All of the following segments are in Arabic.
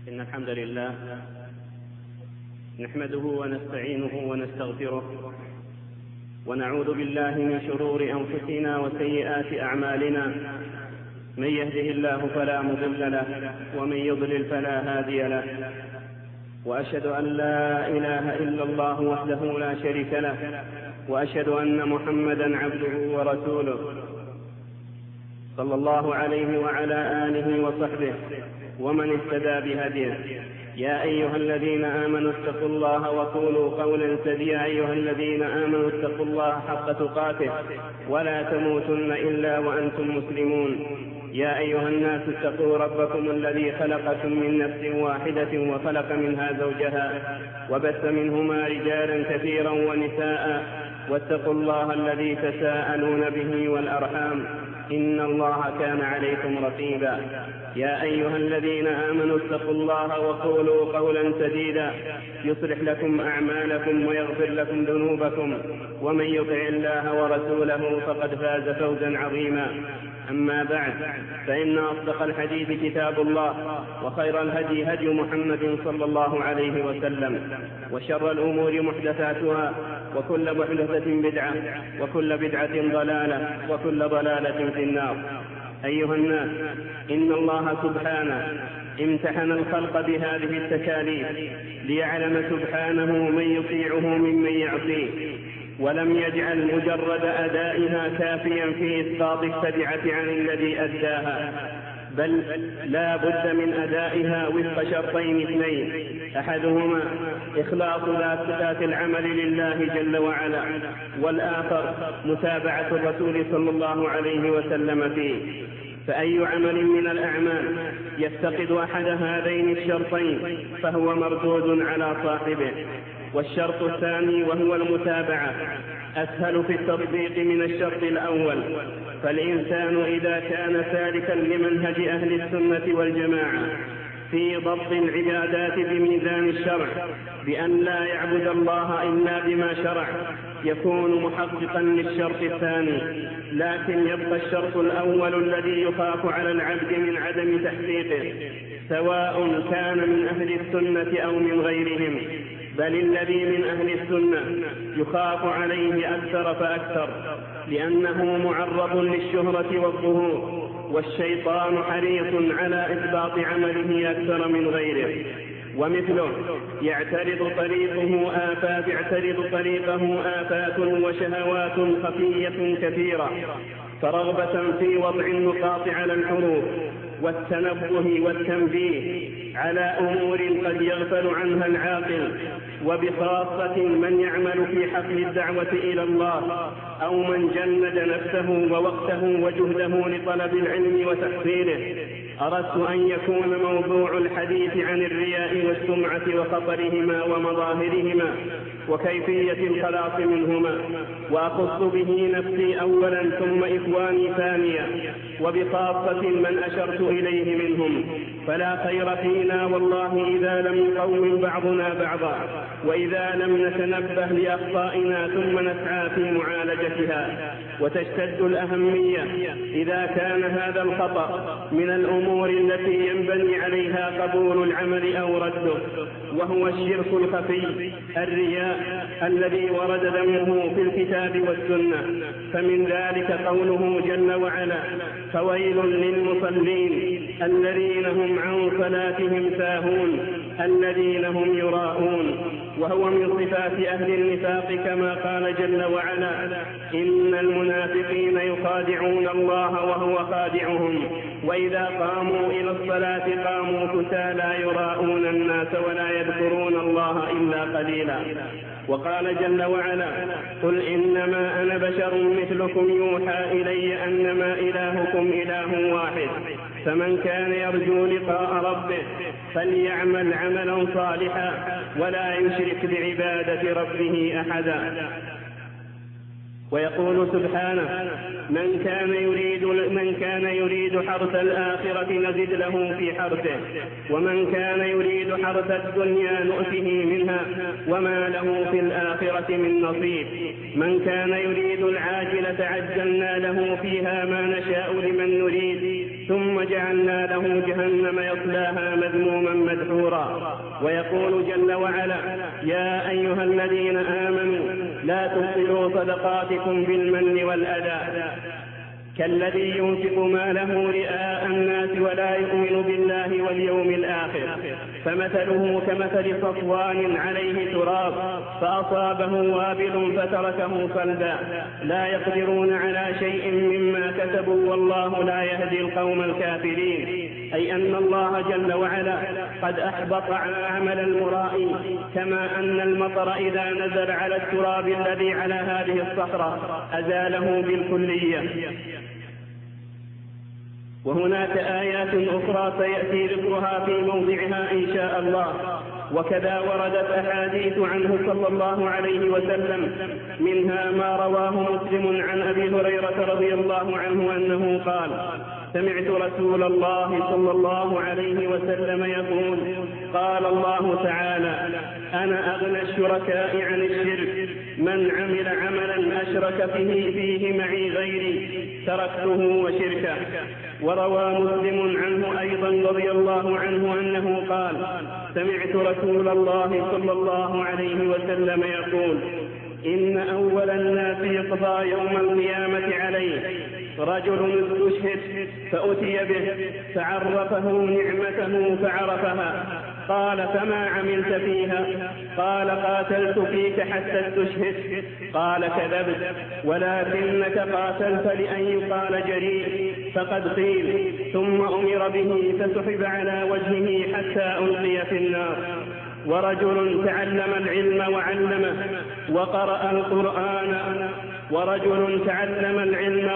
إن الحمد لله نحمده ونستعينه ونستغفره ونعوذ بالله من شرور أنفسنا وسيئات أعمالنا. من يهده الله فلا مضل له ومن يضلل فلا هادي له، وأشهد أن لا إله إلا الله وحده لا شريك له، وأشهد أن محمدا عبده ورسوله صلى الله عليه وعلى آله وصحبه ومن اهتدى بهديه. يا أيها الذين آمنوا اتقوا الله وقولوا قولا سديدا. يا أيها الذين آمنوا اتقوا الله حق تقاته ولا تموتن إلا وأنتم مسلمون. يا أيها الناس اتقوا ربكم الذي خلقكم من نفس واحدة وخلق منها زوجها وبث منهما رجالا كثيرا ونساء، واتقوا الله الذي تساءلون به والأرحام إن الله كان عليكم رقيبا. يا أيها الذين آمنوا اتقوا الله وقولوا قولا سديدا يصلح لكم أعمالكم ويغفر لكم ذنوبكم، ومن يطع الله ورسوله فقد فاز فوزا عظيما. أما بعد، فإن أصدق الحديث كتاب الله، وخير الهدي هدي محمد صلى الله عليه وسلم، وشر الأمور محدثاتها، وكل محدثة بدعة، وكل بدعة ضلالة، وكل ضلالة في النار. أيها الناس، إن الله سبحانه امتحن الخلق بهذه التكاليف ليعلم سبحانه من يطيعه ممن يعصيه، ولم يجعل مجرد أدائها كافيا في إسقاط التبعة عن الذي أداها، بل لا بد من أدائها وفق شرطين اثنين: أحدهما إخلاص ذات العمل لله جل وعلا، والآخر متابعة الرسول صلى الله عليه وسلم فيه. فأي عمل من الأعمال يفتقد أحد هذين الشرطين فهو مردود على صاحبه. والشرط الثاني وهو المتابعة أسهل في التطبيق من الشرط الأول، فالإنسان إذا كان سالكا لمنهج أهل السنة والجماعة في ضبط العبادات بميزان الشرع بأن لا يعبد الله إلا بما شرع يكون محققا للشرط الثاني. لكن يبقى الشرط الأول الذي يخاف على العبد من عدم تحقيقه، سواء كان من أهل السنة أو من غيرهم، بل الذي من أهل السنة يخاف عليه أكثر فأكثر، لأنه معرض للشهرة والظهور، والشيطان حريص على إثباط عمله أكثر من غيره. ومثله يعترض طريقه آفات وشهوات خفية كثيرة، فرغبة في وضع النقاط على الحروف، والتنبه والتنبيه على أمور قد يغفل عنها العاقل، وبخاصة من يعمل في حقل الدعوة إلى الله، أو من جند نفسه ووقته وجهده لطلب العلم وتحصيله. أردت أن يكون موضوع الحديث عن الرياء والسمعة وخطرهما ومظاهرهما وكيفية الخلاص منهما، وأخص به نفسي أولا ثم إخواني ثانيا، وبخاصة من أشرت إليه منهم. فلا خير فينا والله إذا لم يقوم بعضنا بعضا، وإذا لم نتنبه لأخطائنا ثم نسعى في معالجتها. وتشتد الأهمية إذا كان هذا الخطأ من الأمور التي ينبني عليها قبول العمل أو رده، وهو الشرك الخفي الرياء الذي ورد ذمه في الكتاب والسنة. فمن ذلك قوله جل وعلا: فويل للمصلين الذين هم عن صلاتهم ساهون الذين هم يراءون. وهو من صفات أهل النفاق كما قال جل وعلا: إن المنافقين يخادعون الله وهو خادعهم وإذا قاموا إلى الصلاة قاموا كسالى يراءون الناس ولا يذكرون الله إلا قليلا. وقال جل وعلا: قل إنما أنا بشر مثلكم يوحى إلي أنما إلهكم إله واحد، فمن كان يرجو لقاء ربه فليعمل عملا صالحا ولا يشرك بعبادة ربه أحدا. ويقول سبحانه: من كان يريد حرث الآخرة نزد له في حرثه، ومن كان يريد حرث الدنيا نؤته منها وما له في الآخرة من نصيب. من كان يريد العاجلة عجلنا له فيها ما نشاء لمن نريد ثم جعلنا له جهنم يصلاها مذموما مدحورا. ويقول جل وعلا: يا أيها الذين آمنوا لا تبطلوا صدقاتكم بالمن والأذى كالذي ينفق ماله رئاء الناس ولا يؤمن بالله واليوم الآخر، فمثله كمثل صفوان عليه تراب فأصابه وابل فتركه صلدا، لا يقدرون على شيء مما كسبوا والله لا يهدي القوم الكافرين. أي أن الله جل وعلا قد أحبط عمل المرائي، كما أن المطر إذا نزل على التراب الذي على هذه الصخرة أزاله بالكلية. وهناك آيات أخرى سيأتي ذكرها في موضعها إن شاء الله. وكذا وردت أحاديث عنه صلى الله عليه وسلم، منها ما رواه مسلم عن أبي هريرة رضي الله عنه أنه قال: سمعت رسول الله صلى الله عليه وسلم يقول: قال الله تعالى: أنا أغنى الشركاء عن الشرك، من عمل عملا أشرك فيه معي غيري تركته وشركه. وروى مسلم عنه أيضا رضي الله عنه أنه قال: سمعت رسول الله صلى الله عليه وسلم يقول: إن أول الناس يقضى يوم القيامة عليه رجل استشهد فأتي به فعرفه نعمته فعرفها، قال: فما عملت فيها؟ قال: قاتلت فيك حتى استشهدت. قال: كذبت، ولكنك قاتلت لأن يقال جريء، فقد قيل. ثم أمر به فسحب على وجهه حتى ألقي في النار. ورجل تعلم العلم وعلمه وقرأ القرآن ورجل تعلم العلم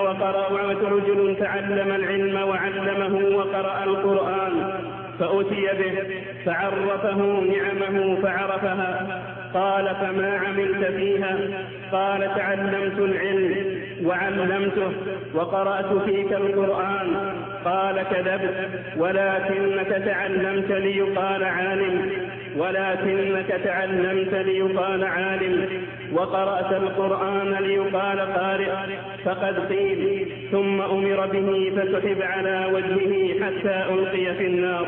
وعلمه وقرأ القرآن فأتي به فعرفه نعمه فعرفها، قال: فما عملت فيها؟ قال: تعلمت العلم وعلمته وقرأت فيك القرآن. قال: كذبت، ولكنك تعلمت ليقال عالم وقرأت القرآن ليقال قارئ، فقد قيل. ثم أمر به فسحب على وجهه حتى ألقي في النار.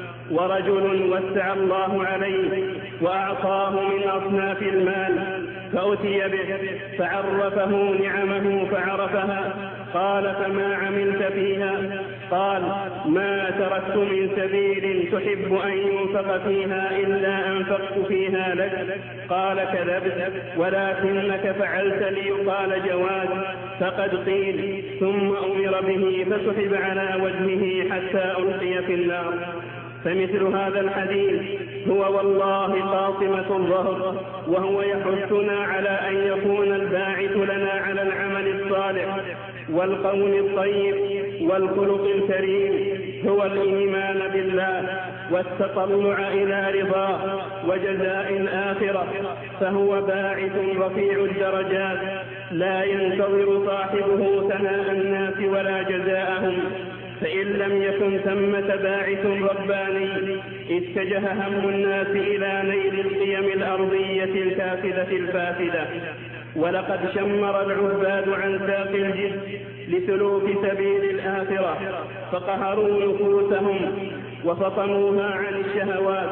ورجل وسع الله عليه وأعطاه من أصناف المال فأتي به فعرفه نعمه فعرفها، قال: فما عملت فيها؟ قال: ما تركت من سبيل تحب أن ينفق فيها إلا أنفقت فيها لك. قال: كذبت، ولكنك فعلت ليقال جواد، فقد قيل. ثم أمر به فسحب على وجهه حتى ألقي في النار. فمثل هذا الحديث هو والله قاطمة الظهر، وهو يحثنا على أن يكون الباعث لنا على العمل الصالح والقول الطيب والخلق الكريم هو الإيمان بالله والتطلع إلى رضاه وجزاء الآخرة، فهو باعث رفيع الدرجات لا ينتظر صاحبه ثناء الناس ولا جزاءهم. فإن لم يكن ثمة باعث رباني اتجه هم الناس إلى نيل القيم الأرضية الكافدة الفاسدة. ولقد شمر العباد عن ساق الجد لسلوك سبيل الآخرة، فقهروا نفوسهم وفطموها عن الشهوات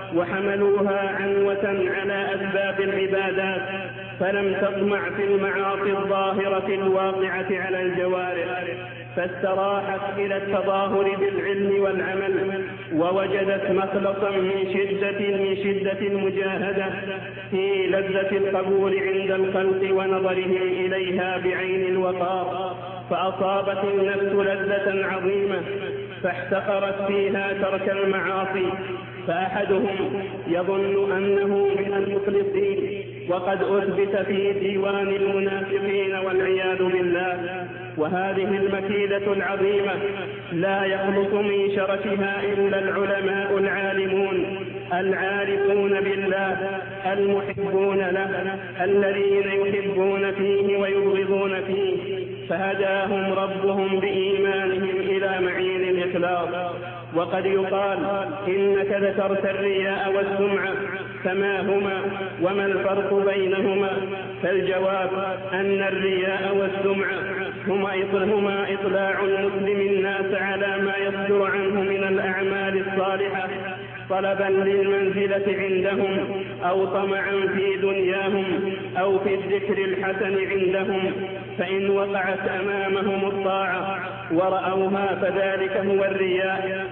وحملوها عنوة على أسباب العبادات، فلم تطمع في المعاصي الظاهرة الواقعة على الجوارح، فاستراحت إلى التظاهر بالعلم والعمل، ووجدت مخلصا من شدة المجاهدة في لذة القبول عند الخلق ونظرهم إليها بعين الوقار، فأصابت النفس لذة عظيمة فاحتقرت فيها ترك المعاصي. فأحدهم يظن أنه من المخلصين وقد أثبت في ديوان المنافقين والعياذ بالله. وهذه المكيدة العظيمة لا يخلص من شرفها إلا العلماء العالمون العارفون بالله المحبون له الذين يحبون فيه ويبغضون فيه، فهداهم ربهم بإيمانهم إلى معين الإخلاص. وقد يقال: إنك ذكرت الرياء والسمعة، فما هما وما الفرق بينهما؟ فالجواب أن الرياء والسمعة هما إطلاع المسلم الناس على ما يصدر عنه من الأعمال الصالحة طلبا للمنزلة عندهم أو طمعا في دنياهم أو في الذكر الحسن عندهم، فإن وقعت أمامهم الطاعة ورأوها فذلك هو الرياء،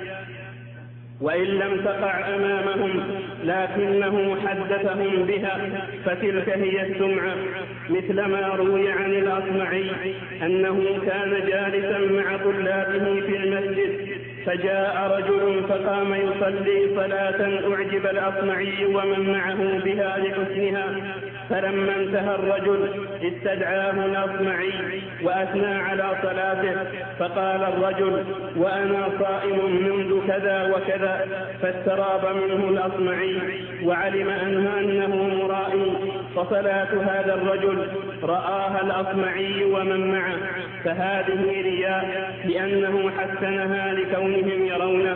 وإن لم تقع أمامهم لكنه حدثهم بها فتلك هي السمعة، مثل ما روي عن الأصمعي أنه كان جالسا مع طلابه في المسجد فجاء رجل فقام يصلي صلاة أعجب الأصمعي ومن معه بها لحسنها، فلما انتهى الرجل استدعاه الأصمعي وأثنى على صلاته، فقال الرجل: وأنا صائم منذ كذا وكذا، فاستراب منه الأصمعي وعلم أنه مرائي، فصلاة هذا الرجل رآها الأصمعي ومن معه، فهذه رياء لأنه حسنها لكونهم يرونه،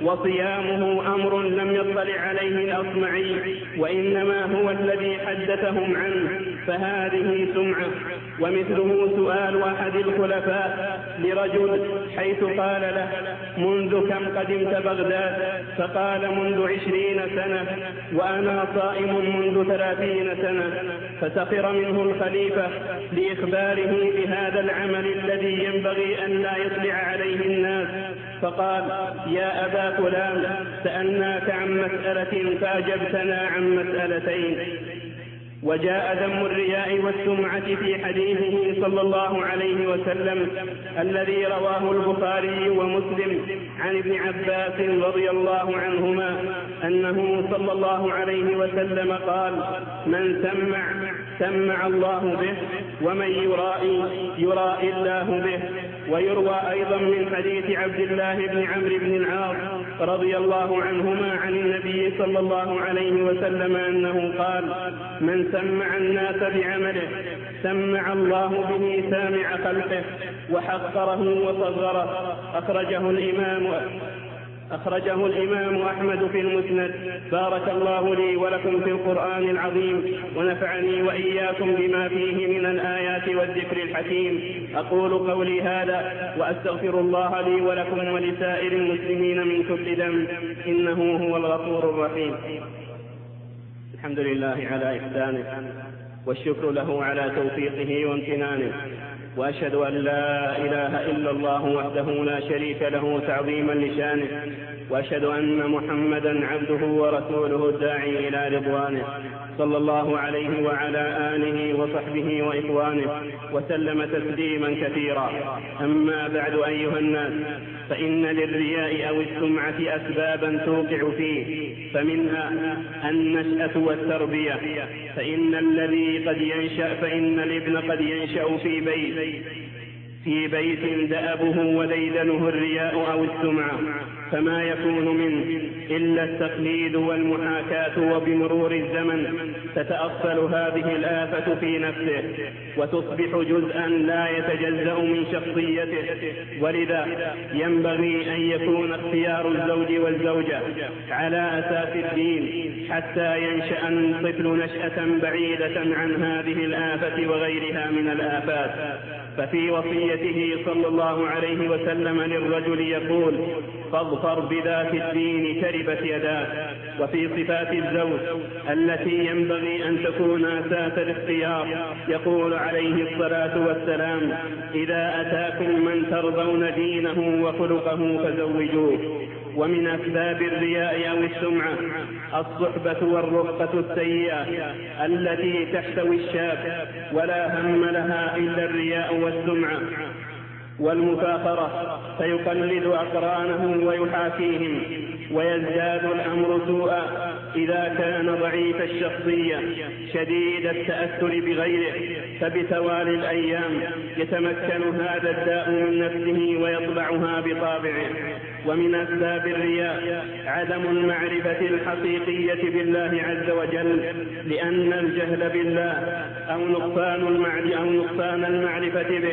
وصيامه أمر لم يطلع عليه الأصمعي وإنما هو الذي حدثهم عنه، فهذه سمعة. ومثله سؤال أحد الخلفاء لرجل حيث قال له: منذ كم قدمت بغداد؟ فقال: منذ 20 سنة، وأنا صائم منذ 30 سنة. فسخر منه الخليفة لإخباره بهذا العمل الذي ينبغي أن لا يطلع عليه الناس، فقال: يا أبا فلان، سألناك عن مسألة فأجبتنا عن مسألتين. وجاء ذم الرياء والسمعة في حديثه صلى الله عليه وسلم الذي رواه البخاري ومسلم عن ابن عباس رضي الله عنهما أنه صلى الله عليه وسلم قال: من سمع الله به، ومن يرائي الله به. ويروى أيضا من حديث عبد الله بن عمرو بن العاص رضي الله عنهما عن النبي صلى الله عليه وسلم أنه قال: من سمع الناس بعمله سمع الله به سامع خلقه وحقره وصغره. أخرجه الإمام أحمد في المسند. بارك الله لي ولكم في القرآن العظيم، ونفعني وإياكم بما فيه من الآيات والذكر الحكيم. أقول قولي هذا وأستغفر الله لي ولكم ولسائر المسلمين من كل ذنب، إنه هو الغفور الرحيم. الحمد لله على إحسانه، والشكر له على توفيقه وامتنانه، وأشهد أن لا إله إلا الله وحده لا شريك له تعظيما لشانه، وأشهد أن محمدا عبده ورسوله الداعي إلى رضوانه، صلى الله عليه وعلى آله وصحبه وإخوانه وسلم تسليما كثيرا. أما بعد أيها الناس، فإن للرياء أو السمعة أسبابا توقع فيه، فمنها النشأة والتربية، فإن الابن قد ينشأ في بيت دأبه وديدنه الرياء أو السمعة، فما يكون منه إلا التقليد والمحاكاة، وبمرور الزمن تتأصل هذه الآفة في نفسه وتصبح جزءا لا يتجزأ من شخصيته. ولذا ينبغي أن يكون اختيار الزوج والزوجة على أساس الدين حتى ينشأ الطفل نشأة بعيدة عن هذه الآفة وغيرها من الآفات. ففي وصيته صلى الله عليه وسلم للرجل يقول: فاظفر بذات الدين تربت يداك. وفي صفات الزوج التي ينبغي أن تكون أساس الاختيار يقول عليه الصلاة والسلام: إذا أتاكم من ترضون دينه وخلقه فزوجوه. ومن أسباب الرياء أو السمعة الصحبة والرفقة السيئة التي تحتوي الشاب ولا هم لها إلا الرياء والسمعة والمفاخرة، فيقلد أقرانه ويحاكيهم، ويزداد الأمر سوءا إذا كان ضعيف الشخصية شديد التأثر بغيره، فبتوالي الأيام يتمكن هذا الداء من نفسه ويطبعها بطابعه. ومن أسباب الرياء عدم المعرفة الحقيقية بالله عز وجل، لأن الجهل بالله أو نقصان المعرفة به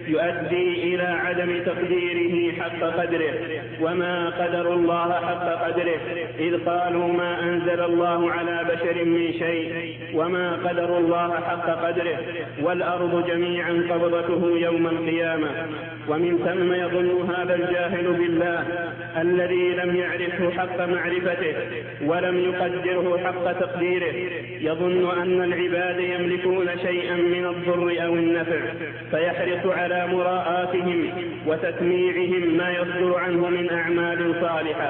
يؤدي إلى عدم تقديره حق قدره، وما قدر الله حق قدره، إذ قالوا ما أنزل الله على بشر من شيء وما قدر الله حق قدره، والأرض جميعا قبضته يوم القيامة. ومن ثم يظن هذا الجاهل بالله الذي لم يعرفه حق معرفته ولم يقدره حق تقديره، يظن أن العباد يملكون شيئا من الضر أو النفع، فيحرص على مراءاتهم وتسميعهم ما يصدر عنه من أعمال صالحة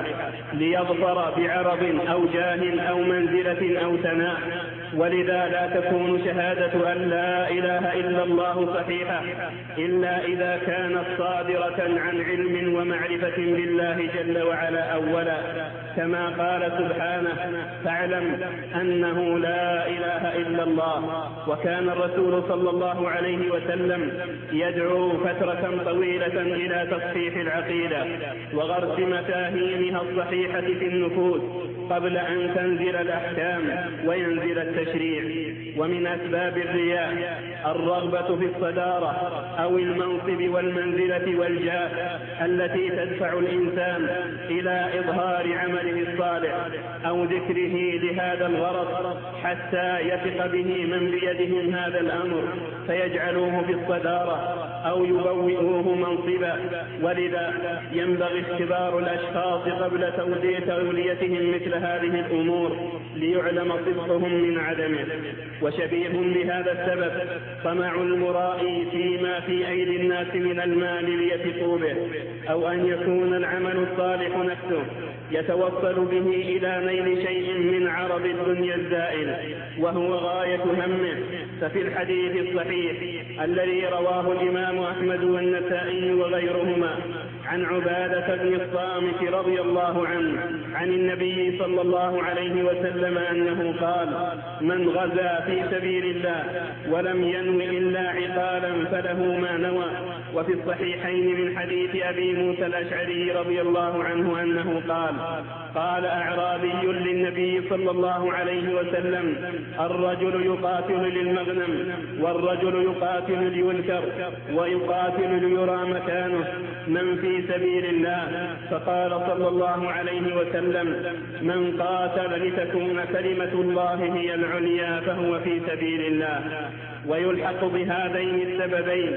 ليظفر بعرض أو جاه أو منزلة أو ثناء. ولذا لا تكون شهادة أن لا إله إلا الله صحيحة إلا إذا كانت صادرة عن علم ومعرفة بالله جل وعلا أولا، كما قال سبحانه: فاعلم أنه لا إله إلا الله. وكان الرسول صلى الله عليه وسلم يدعو فترة طويلة إلى تصحيح العقيدة وغرس مفاهيمها الصحيحة في النفوس قبل أن تنزل الأحكام وينزل التشريع. ومن أسباب الرياء الرغبة في الصدارة أو المنصب والمنزلة والجاه التي تدفع الإنسان إلى إظهار عمله الصالح أو ذكره لهذا الغرض حتى يثق به من بيدهم هذا الأمر فيجعلوه في الصدارة أو يبوئوه منصبا. ولذا ينبغي اختبار الأشخاص قبل توليتهم مثل هذه الأمور ليعلم صدقهم من عدمه. وشبيه بهذا السبب طمع المرائي فيما في أيدي الناس من المال ليثقوا به، أو أن يكون العمل الصالح نفسه يتوصل به إلى نيل شيء من عرض الدنيا الزائل وهو غاية همه. ففي الحديث الصحيح الذي رواه الإمام أحمد والنسائي وغيرهما عن عبادة بن الصامت رضي الله عنه عن النبي صلى الله عليه وسلم أنه قال: من غزا في سبيل الله ولم ينو إلا عقالا فله ما نوى. وفي الصحيحين من حديث أبي موسى الأشعري رضي الله عنه أنه قال أعرابي للنبي صلى الله عليه وسلم: الرجل يقاتل للمغنم والرجل يقاتل لينكر ويقاتل ليرى مكانه، من في سبيل الله؟ فقال صلى الله عليه وسلم: من قاتل لتكون كلمة الله هي العليا فهو في سبيل الله. ويلحق بهذين السببين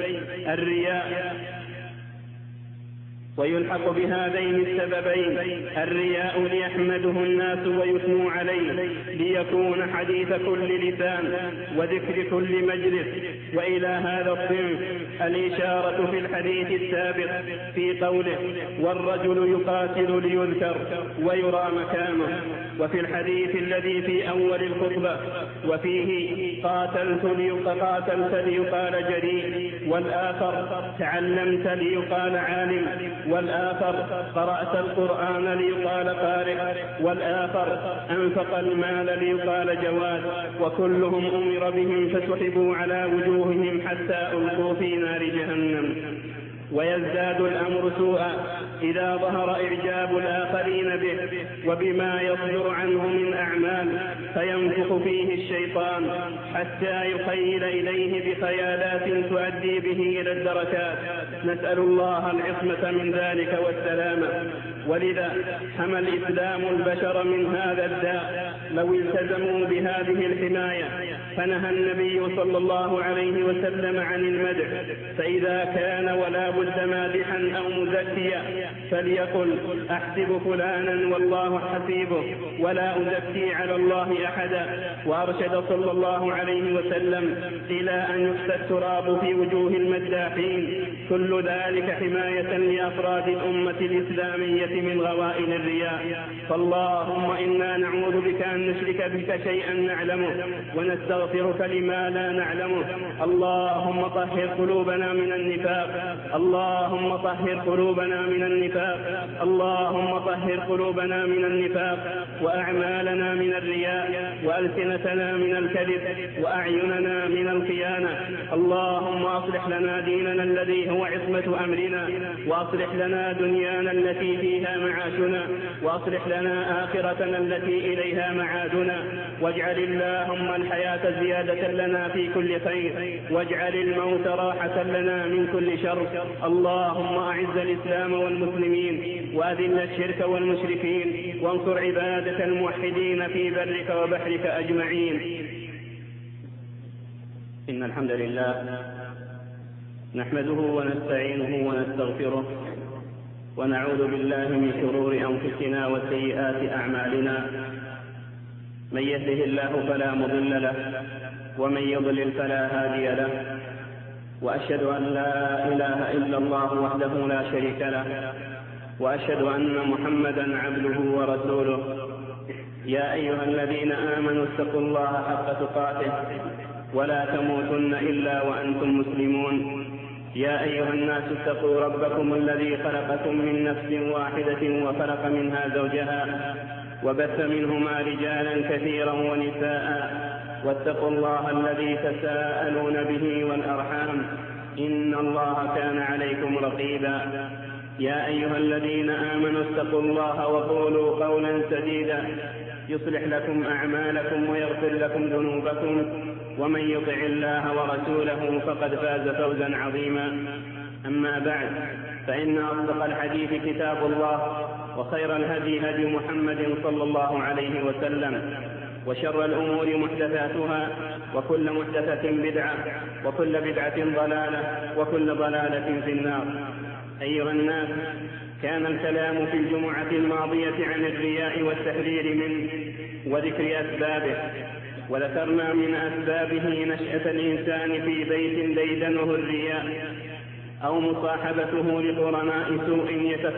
الرياء ليحمده الناس ويثنوا عليه ليكون حديث كل لسان وذكر كل مجلس. وإلى هذا الصنف الإشارة في الحديث السابق في قوله: والرجل يقاتل ليذكر ويرى مكانه. وفي الحديث الذي في أول الخطبة وفيه: قاتلت ليقال جريء، والآخر تعلمت ليقال عالم، والآخر قرأت القرآن ليقال قارئ، والآخر أنفق المال ليقال جواد، وكلهم أمر بهم فسحبوا على وجوههم حتى ألقوا في نار جهنم. ويزداد الأمر سوءا إذا ظهر إعجاب الآخرين به وبما يصدر عنه من أعمال، فينفخ فيه الشيطان حتى يخيل إليه بخيالات تؤدي به إلى الدركات. نسأل الله العصمة من ذلك والسلامة. ولذا حمى الإسلام البشر من هذا الداء لو التزموا بهذه الحماية. فنهى النبي صلى الله عليه وسلم عن المدح، فإذا كان ولا بد مادحا أو مزكيا فليقل: أحسب فلانا والله حسيبه ولا أزكي على الله أحدا. وأرشد صلى الله عليه وسلم إلى أن يخسى التراب في وجوه المداحين. كل ذلك حماية لأفراد الأمة الإسلامية من غوائل الرياء. فاللهم إنا نعوذ بك أن نشرك بك شيئا نعلمه ونستغفرك لما لا نعلمه. اللهم طهر قلوبنا من النفاق، اللهم طهر قلوبنا من النفاق، اللهم طهر قلوبنا من النفاق وأعمالنا من الرياء. وألسنتنا من الكذب وأعيننا من الخيانة. اللهم أصلح لنا ديننا الذي هو عصمة أمرنا، وأصلح لنا دنيانا التي فيها معاشنا، وأصلح لنا آخرتنا التي إليها معادنا. واجعل اللهم الحياة زيادة لنا في كل خير، واجعل الموت راحة لنا من كل شر. اللهم أعز الإسلام والمسلمين، وأذل الشرك والمشركين، وانصر عبادك الموحدين في برك وبحرك أجمعين. إن الحمد لله نحمده ونستعينه ونستغفره، ونعوذ بالله من شرور أنفسنا وسيئات أعمالنا. من يهده الله فلا مضل له، ومن يضلل فلا هادي له. وأشهد أن لا إله إلا الله وحده لا شريك له، وأشهد أن محمدا عبده ورسوله. يا أيها الذين آمنوا اتقوا الله حق تقاته ولا تموتن إلا وأنتم مسلمون. يا أيها الناس اتقوا ربكم الذي خلقكم من نفس واحدة وخلق منها زوجها، وبث منهما رجالا كثيرا ونساء. واتقوا الله الذي تساءلون به والأرحام، إن الله كان عليكم رقيبا. يا أيها الذين آمنوا اتقوا الله وقولوا قولا سديدا يصلح لكم أعمالكم ويغفر لكم ذنوبكم، ومن يطع الله ورسوله فقد فاز فوزا عظيما. أما بعد، فإن أصدق الحديث كتاب الله، وخير الهدي هدي محمد صلى الله عليه وسلم، وشر الأمور محدثاتها، وكل محدثة بدعة، وكل بدعة ضلالة، وكل ضلالة في النار. أيها الناس، كان الكلام في الجمعة الماضية عن الرياء والتحذير منه وذكر أسبابه، وذكرنا من أسبابه نشأة الإنسان في بيت ديدنه الرياء، أو مصاحبته لقرناء سوء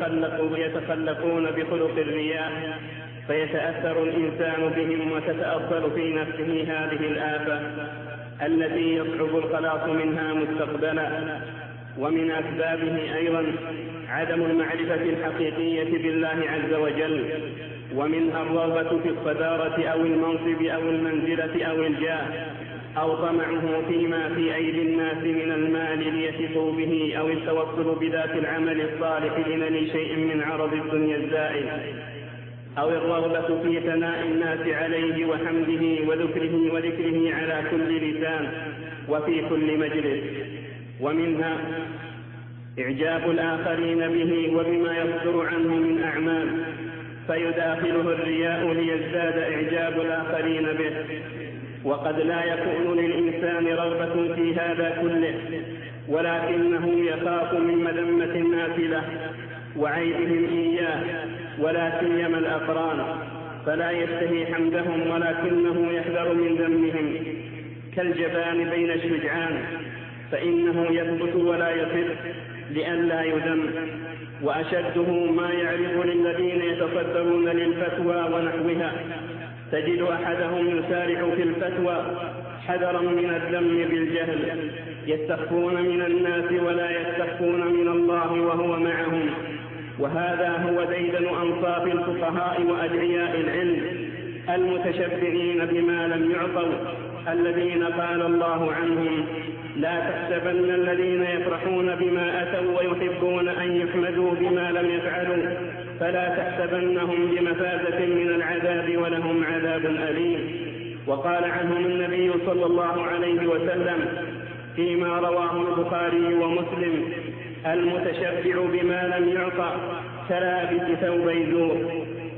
يتخلقون بخلق الرياء، فيتأثر الإنسان بهم وتتأصل في نفسه هذه الآفة التي يصعب الخلاص منها مستقبلا. ومن أسبابه أيضا عدم المعرفة الحقيقية بالله عز وجل، ومنها الرغبة في الصدارة أو المنصب أو المنزلة أو الجاه، أو طمعه فيما في أيدي الناس من المال ليثقوا به، أو التوصل بذات العمل الصالح لنيل شيء من عرض الدنيا الزائل، أو الرغبة في ثناء الناس عليه وحمده وذكره على كل لسان وفي كل مجلس. ومنها إعجاب الآخرين به وبما يصدر عنه من أعمال، فيداخله الرياء ليزداد إعجاب الآخرين به، وقد لا يكون للإنسان رغبة في هذا كله، ولكنه يخاف من مذمة الناس له وعيبهم إياه، ولا سيما الأقران، فلا يشتهي حمدهم ولكنه يحذر من ذمهم، كالجبان بين الشجعان، فإنه يثبت ولا يصر لئلا يذم. وأشده ما يعرف للذين يتصدرون للفتوى ونحوها، تجد أحدهم يسارع في الفتوى حذرا من الذم بالجهل، يستخفون من الناس ولا يستخفون من الله وهو معهم. وهذا هو ديدن أنصاف الفقهاء وأدعياء العلم المتشبعين بما لم يعطوا، الذين قال الله عنهم: لا تحسبن الذين يفرحون بما أتوا ويحبون أن يحمدوا بما لم يفعلوا، فلا تحسبنهم بمفازة من العذاب ولهم عذاب أليم. وقال عنهم النبي صلى الله عليه وسلم فيما رواه البخاري ومسلم: المتشبع بما لم يعطى كلابس ثوبي زور.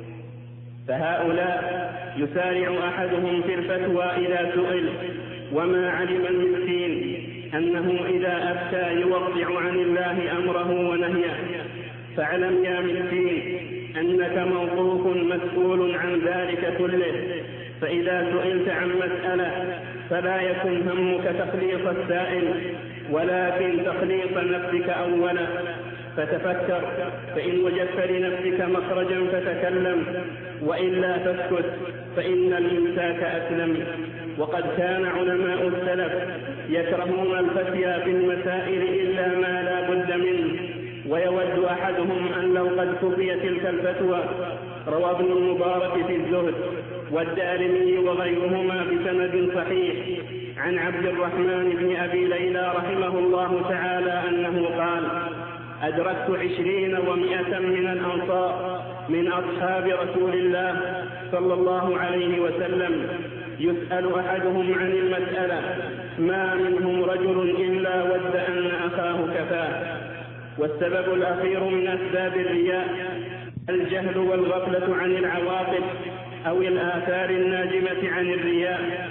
فهؤلاء يسارع أحدهم في الفتوى إذا سئل، وما علم المسكين أنه إذا أفتى يوضع عن الله أمره ونهيه. فاعلم يا مسكين أنك موقوف مسؤول عن ذلك كله، فإذا سئلت عن مسألة فلا يكن همك تخليص السائل، ولكن تخليص نفسك أولا، فتفكر، فإن وجدت لنفسك مخرجا فتكلم، وإلا فاسكت، فإن الإمساك أسلم. وقد كان علماء السلف يكرهون الفتيا في المسائل إلا ما لا بد منه، ويود أحدهم أن لو قد كفي تلك الفتوى. روى ابن المبارك في الزهد والدارمي وغيرهما بسند صحيح عن عبد الرحمن بن أبي ليلى رحمه الله تعالى أنه قال: أدركت 20 و100 من الأنصار من أصحاب رسول الله صلى الله عليه وسلم يسأل أحدهم عن المسألة ما منهم رجل إلا ود أن أخاه كفاه. والسبب الأخير من أسباب الرياء الجهل والغفلة عن العواقب أو الآثار الناجمة عن الرياء،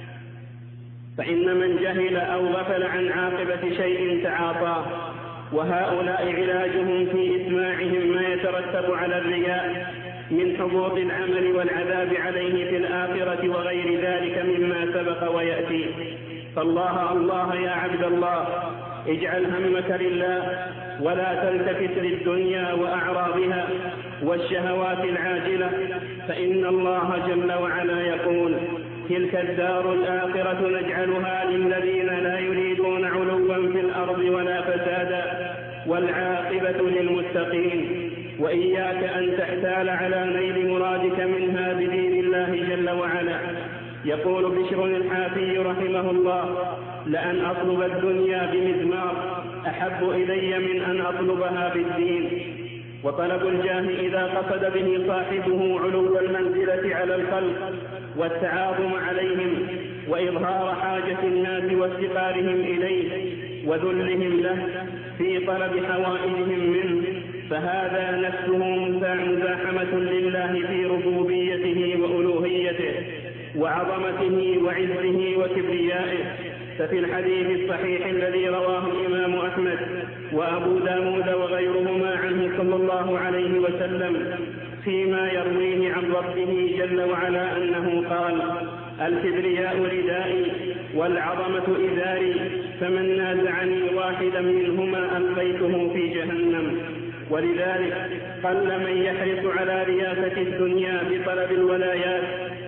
فإن من جهل أو غفل عن عاقبة شيء تعاطاه، وهؤلاء علاجهم في إسماعهم ما يترتب على الرياء من حبوط العمل والعذاب عليه في الآخرة وغير ذلك مما سبق ويأتي. فالله الله يا عبد الله، اجعل همك لله ولا تلتفت للدنيا وأعراضها والشهوات العاجلة، فإن الله جل وعلا يقول: تلك الدار الآخرة نجعلها للذين لا يريدون علوا في الأرض ولا فسادا والعاقبة للمتقين. وإياك أن تحتال على نيل مرادك منها بدين الله جل وعلا. يقول بشر الحافي رحمه الله: لأن أطلب الدنيا بمزمار أحب إلي من أن أطلبها بالدين. وطلب الجاه إذا قصد به صاحبه علو المنزلة على الخلق والتعاظم عليهم وإظهار حاجة الناس وافتقارهم إليه وذلهم له في طلب حوائجهم منه، فهذا نفسه مزاحمة لله في ربوبيته وألوهيته وعظمته وعزه وكبريائه. ففي الحديث الصحيح الذي رواه الإمام أحمد وأبو داود وغيرهما عنه صلى الله عليه وسلم فيما يرويه عن ربه جل وعلا أنه قال: الكبرياء ردائي والعظمة إزاري، فمن نازعني واحدا منهما ألقيته في جهنم. ولذلك قل من يحرص على رياسة الدنيا بطلب الولايات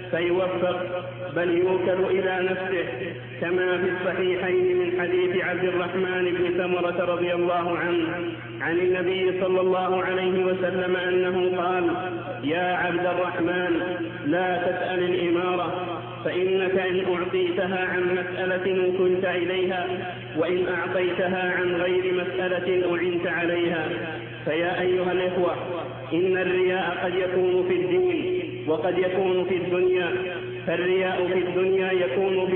فيوفق، بل يوكل إلى نفسه، كما في الصحيحين من حديث عبد الرحمن بن سمرة رضي الله عنه عن النبي صلى الله عليه وسلم أنه قال: يا عبد الرحمن، لا تسأل الإمارة، فإنك إن أعطيتها عن مسألة وكلت إليها، وإن أعطيتها عن غير مسألة أعنت عليها. فيا أيها الإخوة، إن الرياء قد يكون في الدين وقد يكون في الدنيا. فالرياء في الدنيا يكون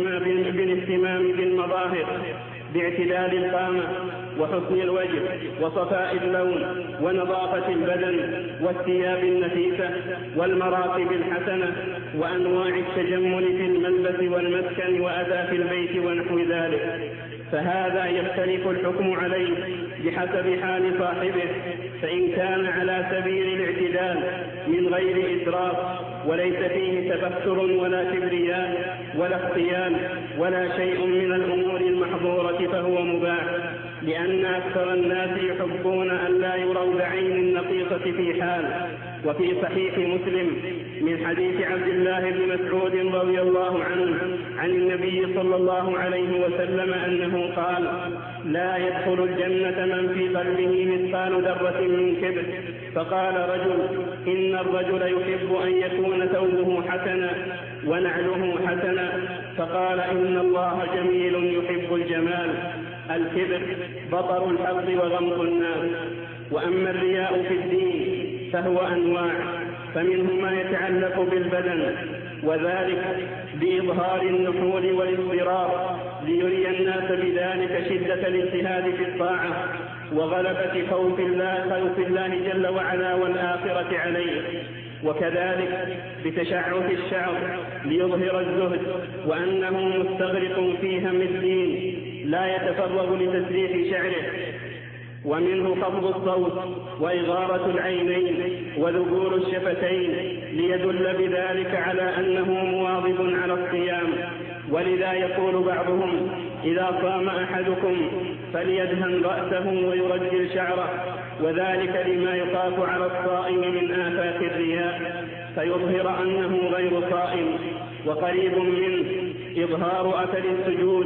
بالاهتمام بالمظاهر، باعتدال القامة وحسن الوجه وصفاء اللون ونظافة البدن والثياب النفيسة والمراكب الحسنة وأنواع التجمل في الملبس والمسكن وأداء في البيت ونحو ذلك. فهذا يختلف الحكم عليه بحسب حال صاحبه، فإن كان على سبيل الاعتدال من غير إسراف وليس فيه تبختر ولا كبرياء ولا اختيال ولا شيء من الأمور المحظورة فهو مباح، لأن أكثر الناس يحبون أن لا يروا بعين النقيصة في حال. وفي صحيح مسلم من حديث عبد الله بن مسعود رضي الله عنه عن النبي صلى الله عليه وسلم أنه قال: لا يدخل الجنة من في قلبه مثقال ذرة من كبر. فقال رجل: إن الرجل يحب أن يكون ثوبه حسنا ونعله حسنا. فقال: إن الله جميل يحب الجمال. الكبر بطر الحق وغمط الناس. وأما الرياء في الدين فهو أنواع، فمنه ما يتعلق بالبدن، وذلك بإظهار النحول والاضطرار ليري الناس بذلك شدة الاجتهاد في الطاعة وغلبة خوف الله جل وعلا والآخرة عليه. وكذلك بتشعث الشعر ليظهر الزهد وأنه مستغرق في هم الدين لا يتفرغ لتسريح شعره. ومنه خفض الصوت وإغارة العينين وذبول الشفتين ليدل بذلك على أنه مواظب على الصيام. ولذا يقول بعضهم: إذا صام أحدكم فليدهن رأسه ويرجل شعره، وذلك لما يخاف على الصائم من آفات الرياء فيظهر أنه غير صائم. وقريب منه إظهار أثر السجود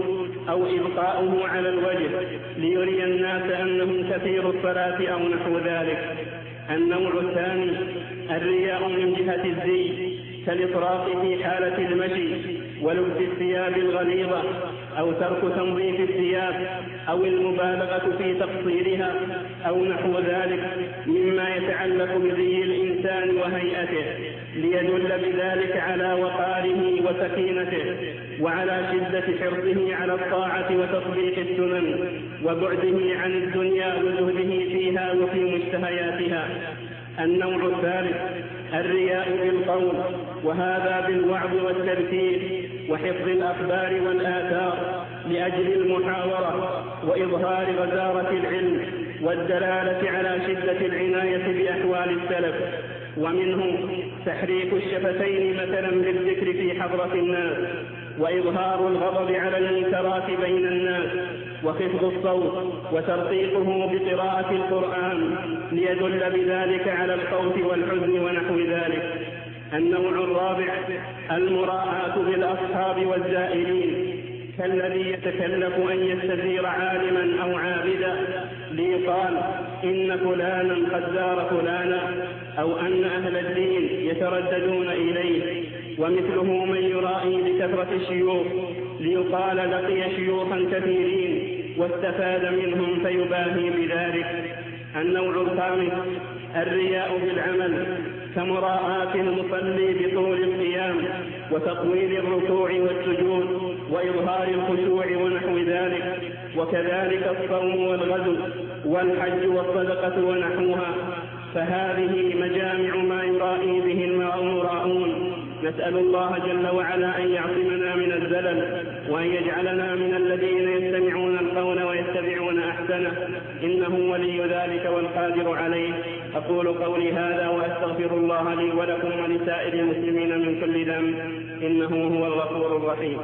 أو إبقاؤه على الوجه ليري الناس أنهم كثير الصلاة أو نحو ذلك. النوع الثاني الرياء من جهة الزي كالإطراق في حالة المشي ولبس الثياب الغليظة أو ترك تنظيف الثياب أو المبالغة في تقصيرها أو نحو ذلك مما يتعلق بزي الإنسان وهيئته ليدل بذلك على وقاره وسكينته وعلى شدة حرصه على الطاعة وتطبيق السنن وبعده عن الدنيا وزهده فيها وفي مشتهياتها. النوع الثالث الرياء بالقول، وهذا بالوعظ والتذكير وحفظ الأخبار والآثار لأجل المحاورة وإظهار غزارة العلم والدلالة على شدة العناية بأحوال السلف. ومنهم تحريك الشفتين مثلا بالذكر في حضرة الناس، وإظهار الغضب على المنكرات بين الناس، وخفض الصوت وترقيقه بقراءة القرآن ليدل بذلك على الخوف والحزن ونحو ذلك. النوع الرابع المراءة بالأصحاب والزائرين كالذي يتكلف أن يستزير عالما أو عابدا ليقال إن فلانا قد زار فلانا، أو أن أهل الدين يترددون إليه. ومثله من يرائي بكثرة الشيوخ ليقال لقي شيوخا كثيرين واستفاد منهم فيباهي بذلك. النوع الخامس الرياء بالعمل كمراءة المصلي بطول القيام وتطويل الركوع والسجود وإظهار الخشوع ونحو ذلك، وكذلك الصوم والغزو والحج والصدقة ونحوها، فهذه مجامع ما يرائي به المراؤون. نسأل الله جل وعلا أن يعصمنا من الزلل وأن يجعلنا من الذين يستمعون القول ويتبعون أحسنه، إنه ولي ذلك والقادر عليه. أقول قولي هذا وأستغفر الله لي ولكم ولسائر المسلمين من كل ذنب، إنه هو الغفور الرحيم.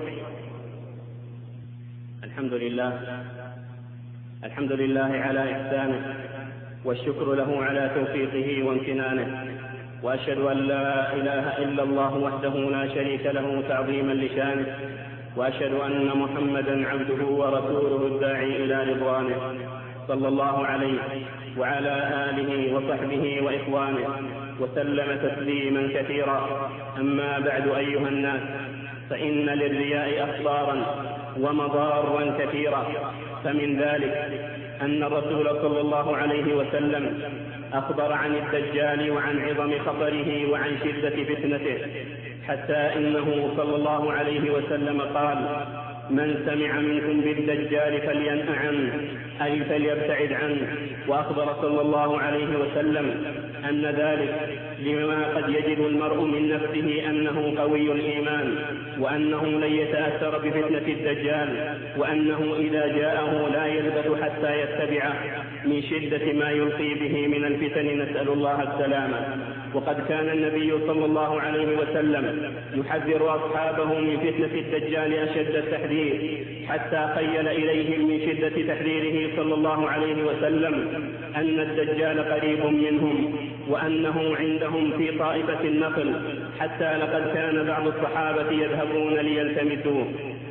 الحمد لله على إحسانه، والشكر له على توفيقه وامتنانه، وأشهد أن لا إله إلا الله وحده لا شريك له تعظيما لشانه، وأشهد أن محمدا عبده ورسوله الداعي إلى رضوانه، صلى الله عليه وعلى آله وصحبه وإخوانه وسلم تسليما كثيرا. أما بعد أيها الناس، فإن للرياء أخبارا ومضارا كثيرة، فمن ذلك أن الرسول صلى الله عليه وسلم أخبر عن الدجال وعن عظم خطره وعن شدة فتنته، حتى إنه صلى الله عليه وسلم قال: من سمع منكم بالدجال فلينأ عنه، أي فليبتعد عنه. وأخبر صلى الله عليه وسلم أن ذلك لما قد يجد المرء من نفسه أنه قوي الإيمان، وأنه لن يتأثر بفتنة الدجال، وأنه إذا جاءه لا يلبث حتى يتبعه من شدة ما يلقي به من الفتن، نسأل الله السلامة. وقد كان النبي صلى الله عليه وسلم يحذر أصحابه من فتنة الدجال أشد التحذير، حتى خيل إليهم من شدة تحذيره صلى الله عليه وسلم أن الدجال قريب منهم، وأنه عندهم في طائفة النخل، حتى لقد كان بعض الصحابة يذهبون ليلتمسوه.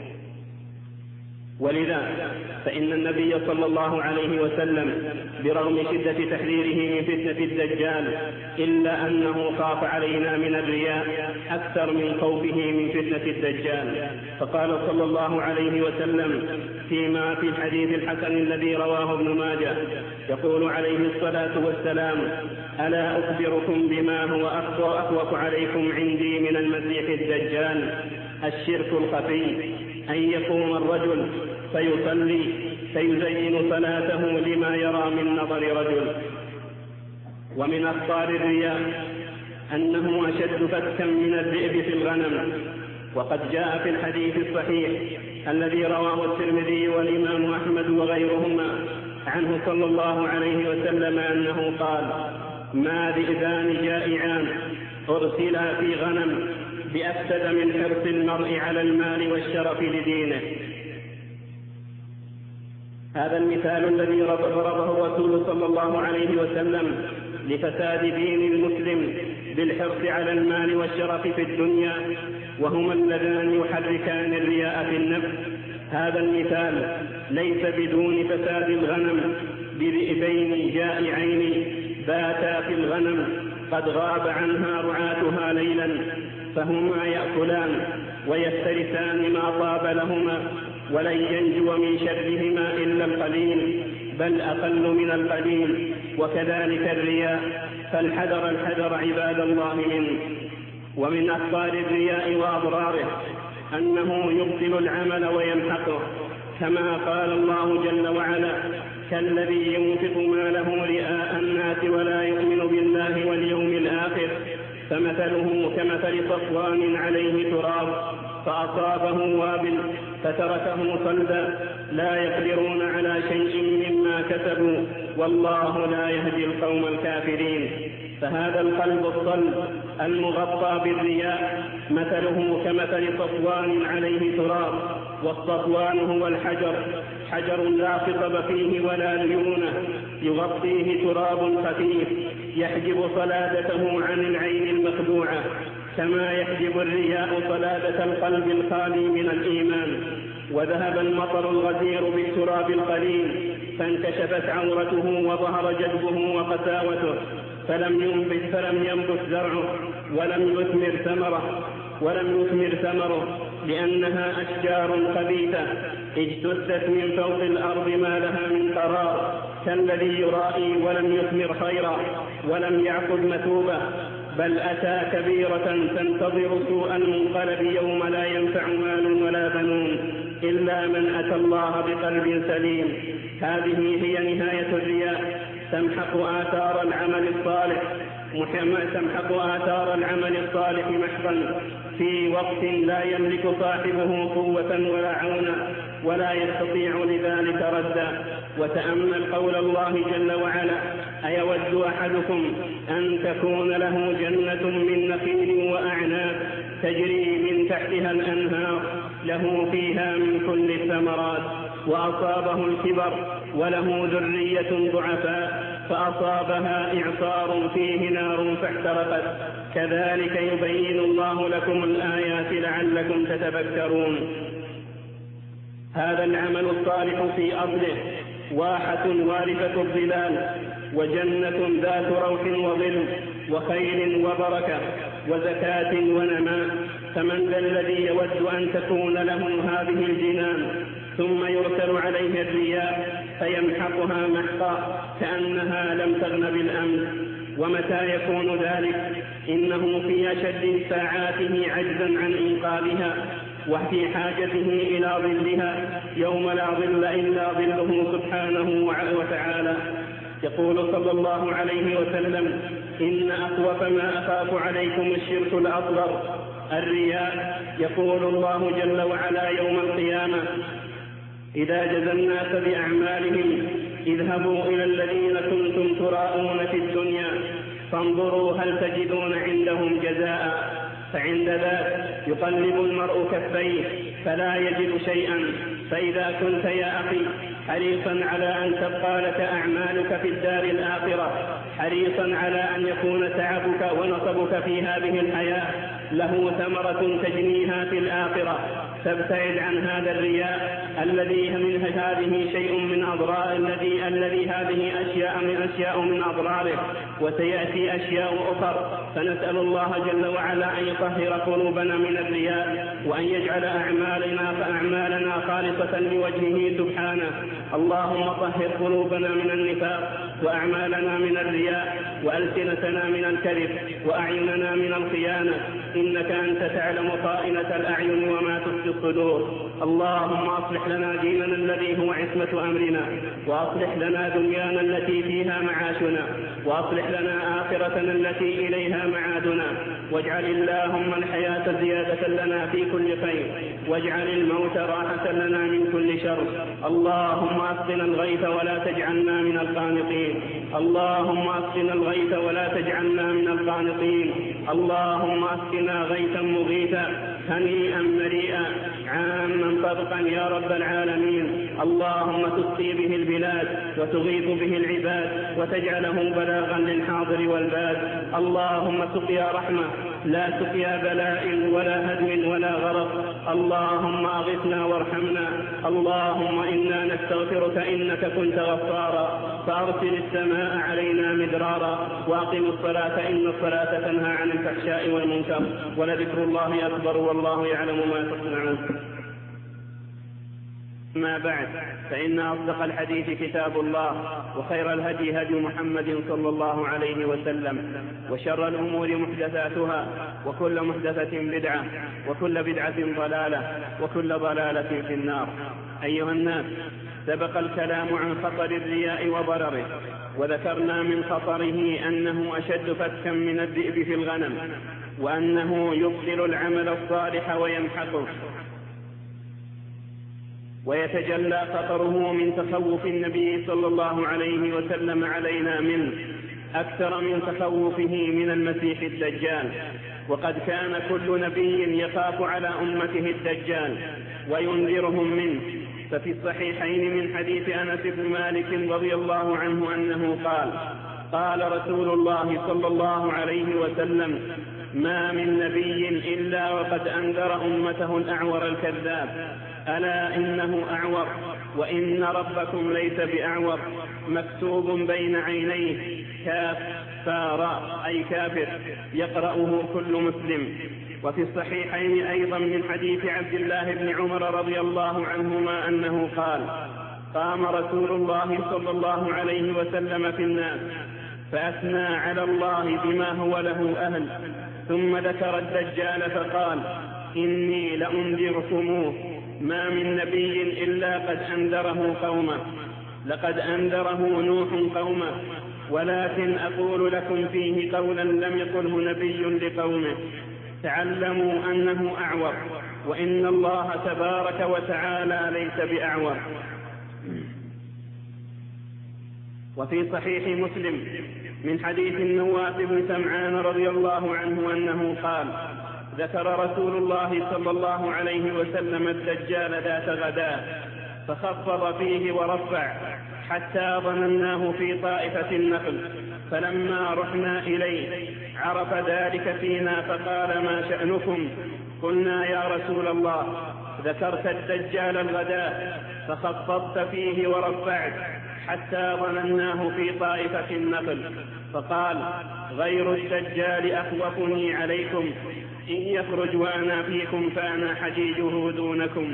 ولذا فإن النبي صلى الله عليه وسلم برغم شدة تحذيره من فتنة الدجال إلا أنه خاف علينا من الرياء أكثر من خوفه من فتنة الدجال، فقال صلى الله عليه وسلم فيما في الحديث الحسن الذي رواه ابن ماجه، يقول عليه الصلاة والسلام: ألا أخبركم بما هو أخوف عليكم عندي من المسيح الدجال؟ الشرك الخفي، أن يقوم الرجل فيصلي فيزين صلاته لما يرى من نظر رجل. ومن أخطار الرياء أنه أشد فتكا من الذئب في الغنم، وقد جاء في الحديث الصحيح الذي رواه الترمذي والإمام أحمد وغيرهما عنه صلى الله عليه وسلم أنه قال: ما ذئبان جائعان أرسلا في غنم بأفسد من حرص المرء على المال والشرف لدينه. هذا المثال الذي ضربه الرسول صلى الله عليه وسلم لفساد دين المسلم بالحرص على المال والشرف في الدنيا، وهما اللذان يحركان الرياء في النفس. هذا المثال ليس بدون فساد الغنم بذئبين جائعين باتا في الغنم قد غاب عنها رعاتها ليلا، فهما يأكلان ويفترسان ما طاب لهما، ولن ينجو من شرهما إلا القليل، بل أقل من القليل. وكذلك الرياء، فالحذر عباد الله منه. ومن أخطار الرياء وأضراره أنه يبطل العمل ويمحقه، كما قال الله جل وعلا: كالذي ينفق ماله رئاء الناس ولا يؤمن بالله واليوم الآخر، فمثله كمثل صفوان عليه تراب فأصابه وابل فتركه صلدا، لا يقدرون على شيء مما كسبوا، والله لا يهدي القوم الكافرين. فهذا القلب الصلب المغطى بالرياء مثله كمثل صفوان عليه تراب، والصفوان هو الحجر، حجر لا خطب فيه ولا ليونة، يغطيه تراب خفيف يحجب صلادته عن العين المخدوعة، كما يحجب الرياء صلادة القلب الخالي من الإيمان. وذهب المطر الغزير بالتراب القليل فانكشفت عورته وظهر جدبه وقساوته، فلم ينبت زرعه ولم يثمر ثمره، لأنها أشجار خبيثة اجتثت من فوق الأرض ما لها من قرار، كالذي يرائي ولم يثمر خيرا ولم يعقد مثوبة، بل أتى كبيرة تنتظر سوء المنقلب يوم لا ينفع مال ولا بنون إلا من أتى الله بقلب سليم. هذه هي نهاية الرياء، تمحق آثار العمل الصالح محقا في وقت لا يملك صاحبه قوة ولا عونا ولا يستطيع لذلك ردا. وتأمل قول الله جل وعلا: أيود أحدكم أن تكون له جنة من نخيل وأعناب تجري من تحتها الأنهار له فيها من كل الثمرات، وأصابه الكبر وله ذرية ضعفاء فأصابها إعصار فيه نار فاحترقت، كذلك يبين الله لكم الآيات لعلكم تتفكرون. هذا العمل الصالح في أصله واحة وارفة الظلال، وجنة ذات روح وظل، وخير وبركة، وزكاة ونماء، فمن ذا الذي يود أن تكون له هذه الجنان ثم يرسل عليه الرياء فيمحقها محقا كأنها لم تغن بالأمس؟ ومتى يكون ذلك؟ إنه في أشد ساعاته عجزا عن إنقاذها، وفي حاجته إلى ظلها يوم لا ظل إلا ظله سبحانه وتعالى. يقول صلى الله عليه وسلم: إن أخوف ما أخاف عليكم الشرك الأصغر الرياء. يقول الله جل وعلا يوم القيامة: إذا جزى الناس بأعمالهم اذهبوا إلى الذين كنتم تراءون في الدنيا فانظروا هل تجدون عندهم جزاء. فعند ذلك يقلب المرء كفيه فلا يجد شيئا. فإذا كنت يا أخي حريصا على أن تبقى لك أعمالك في الدار الآخرة، حريصا على أن يكون تعبك ونصبك في هذه الحياة له ثمرة تجنيها في الآخرة، فابتعد عن هذا الرياء الذي من هذه شيء من أضرار الذي هذه أشياء من أضراره، وسيأتي أشياء أخرى. فنسأل الله جل وعلا أن يطهر قلوبنا من الرياء، وأن يجعل أعمالنا خالصة لوجهه سبحانه. اللهم طهر قلوبنا من النفاق، وأعمالنا من الرياء، وألسنتنا من الكذب، وأعيننا من الخيانة، إنك أنت تعلم خائنة الأعين وما تخفي الصدور. اللهم أصلح لنا ديننا الذي هو عصمة أمرنا، وأصلح لنا دنيانا التي فيها معاشنا، وأصلح لنا آخرتنا التي إليها معادنا، واجعل اللهم الحياة زيادة لنا في كل خير، واجعل الموت راحة لنا من كل شر. اللهم أسقنا الغيث ولا تجعلنا من القانطين. اللهم أسقنا الغيث ولا تجعلنا من القانطين. اللهم اسقنا غيثا مغيثا هنيئا مريئا عاما طبقا يا رب العالمين. اللهم تسقي به البلاد وتغيث به العباد وتجعله بلاغا للحاضر والباد. اللهم سقيا رحمة لا سقيا بلاء ولا هدم ولا غرق. اللهم أغثنا وارحمنا. اللهم إنا نستغفرك إنك كنت غفارا فأرسل السماء علينا مدرارا وأقم الصلاة إن الصلاة تنهى عن الفحشاء والمنكر ولذكر الله أكبر والله يعلم ما تصنعون. ما بعد، فإن أصدق الحديث كتاب الله وخير الهدي هدي محمد صلى الله عليه وسلم وشر الأمور محدثاتها وكل محدثة بدعة وكل بدعة ضلالة وكل ضلالة في النار. أيها الناس، سبق الكلام عن خطر الرياء وضرره، وذكرنا من خطره أنه أشد فتكا من الذئب في الغنم، وأنه يبطل العمل الصالح ويمحقه، ويتجلى خطره من تخوف النبي صلى الله عليه وسلم علينا منه أكثر من تخوفه من المسيح الدجال. وقد كان كل نبي يخاف على أمته الدجال وينذرهم منه. ففي الصحيحين من حديث أنس بن مالك رضي الله عنه أنه قال: قال رسول الله صلى الله عليه وسلم: ما من نبي إلا وقد أنذر أمته الأعور الكذاب، ألا إنه أعور وإن ربكم ليس بأعور، مكتوب بين عينيه كاف فاراء أي كافر، يقرأه كل مسلم. وفي الصحيحين أيضا من حديث عبد الله بن عمر رضي الله عنهما أنه قال: قام رسول الله صلى الله عليه وسلم في الناس فأثنى على الله بما هو له أهل، ثم ذكر الدجال فقال: إني لأنذركموه، ما من نبي إلا قد أنذره قومه، لقد أنذره نوح قومه، ولكن أقول لكم فيه قولا لم يقله نبي لقومه، تعلموا أنه أعور وإن الله تبارك وتعالى ليس بأعور. وفي صحيح مسلم من حديث النواس بن سمعان رضي الله عنه أنه قال: ذكر رسول الله صلى الله عليه وسلم الدجال ذات غداة فخفض فيه ورفع حتى ظنناه في طائفة النخل، فلما رحنا إليه عرف ذلك فينا فقال: ما شأنكم؟ قلنا: يا رسول الله، ذكرت الدجال الغداة فخفضت فيه ورفعت حتى ظنناه في طائفة النخل. فقال: غير الدجال أخوفني عليكم، إن يخرج وأنا فيكم فأنا حجيجه دونكم،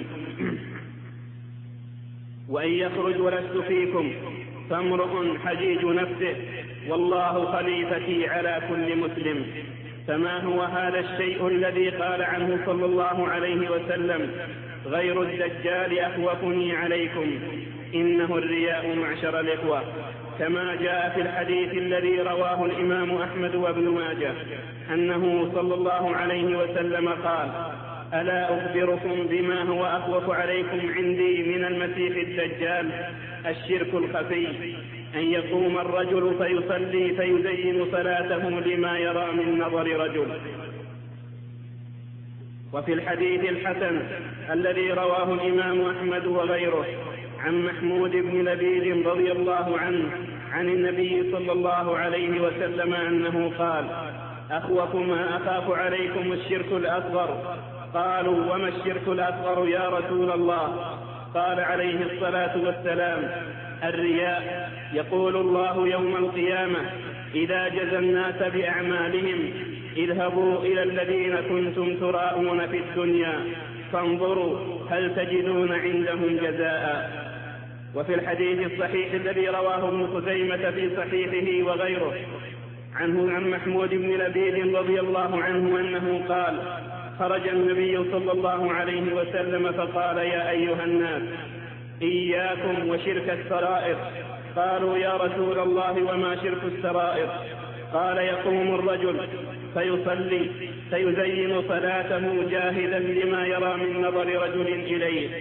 وإن يخرج ولست فيكم فامرؤ حجيج نفسه، والله خليفتي على كل مسلم. فما هو هذا الشيء الذي قال عنه صلى الله عليه وسلم: غير الدجال أخوفني عليكم؟ إنه الرياء معشر الإخوة، كما جاء في الحديث الذي رواه الإمام أحمد وابن ماجه أنه صلى الله عليه وسلم قال: ألا أخبركم بما هو أخوف عليكم عندي من المسيح الدجال؟ الشرك الخفي، أن يقوم الرجل فيصلي فيزين صلاته لما يرى من نظر رجل. وفي الحديث الحسن الذي رواه الإمام أحمد وغيره عن محمود بن لبيد رضي الله عنه عن النبي صلى الله عليه وسلم أنه قال: أخوف ما أخاف عليكم الشرك الأصغر. قالوا: وما الشرك الأصغر يا رسول الله؟ قال عليه الصلاة والسلام: الرياء. يقول الله يوم القيامة: إذا جزى الناس بأعمالهم اذهبوا إلى الذين كنتم تراءون في الدنيا فانظروا هل تجدون عندهم جزاء. وفي الحديث الصحيح الذي رواه ابن خزيمة في صحيحه وغيره عنه عن محمود بن لبيد رضي الله عنه أنه قال: خرج النبي صلى الله عليه وسلم فقال: يا أيها الناس، إياكم وشرك السرائر. قالوا: يا رسول الله، وما شرك السرائر؟ قال: يقوم الرجل فيصلي فيزين صلاته جاهدا لما يرى من نظر رجل إليه،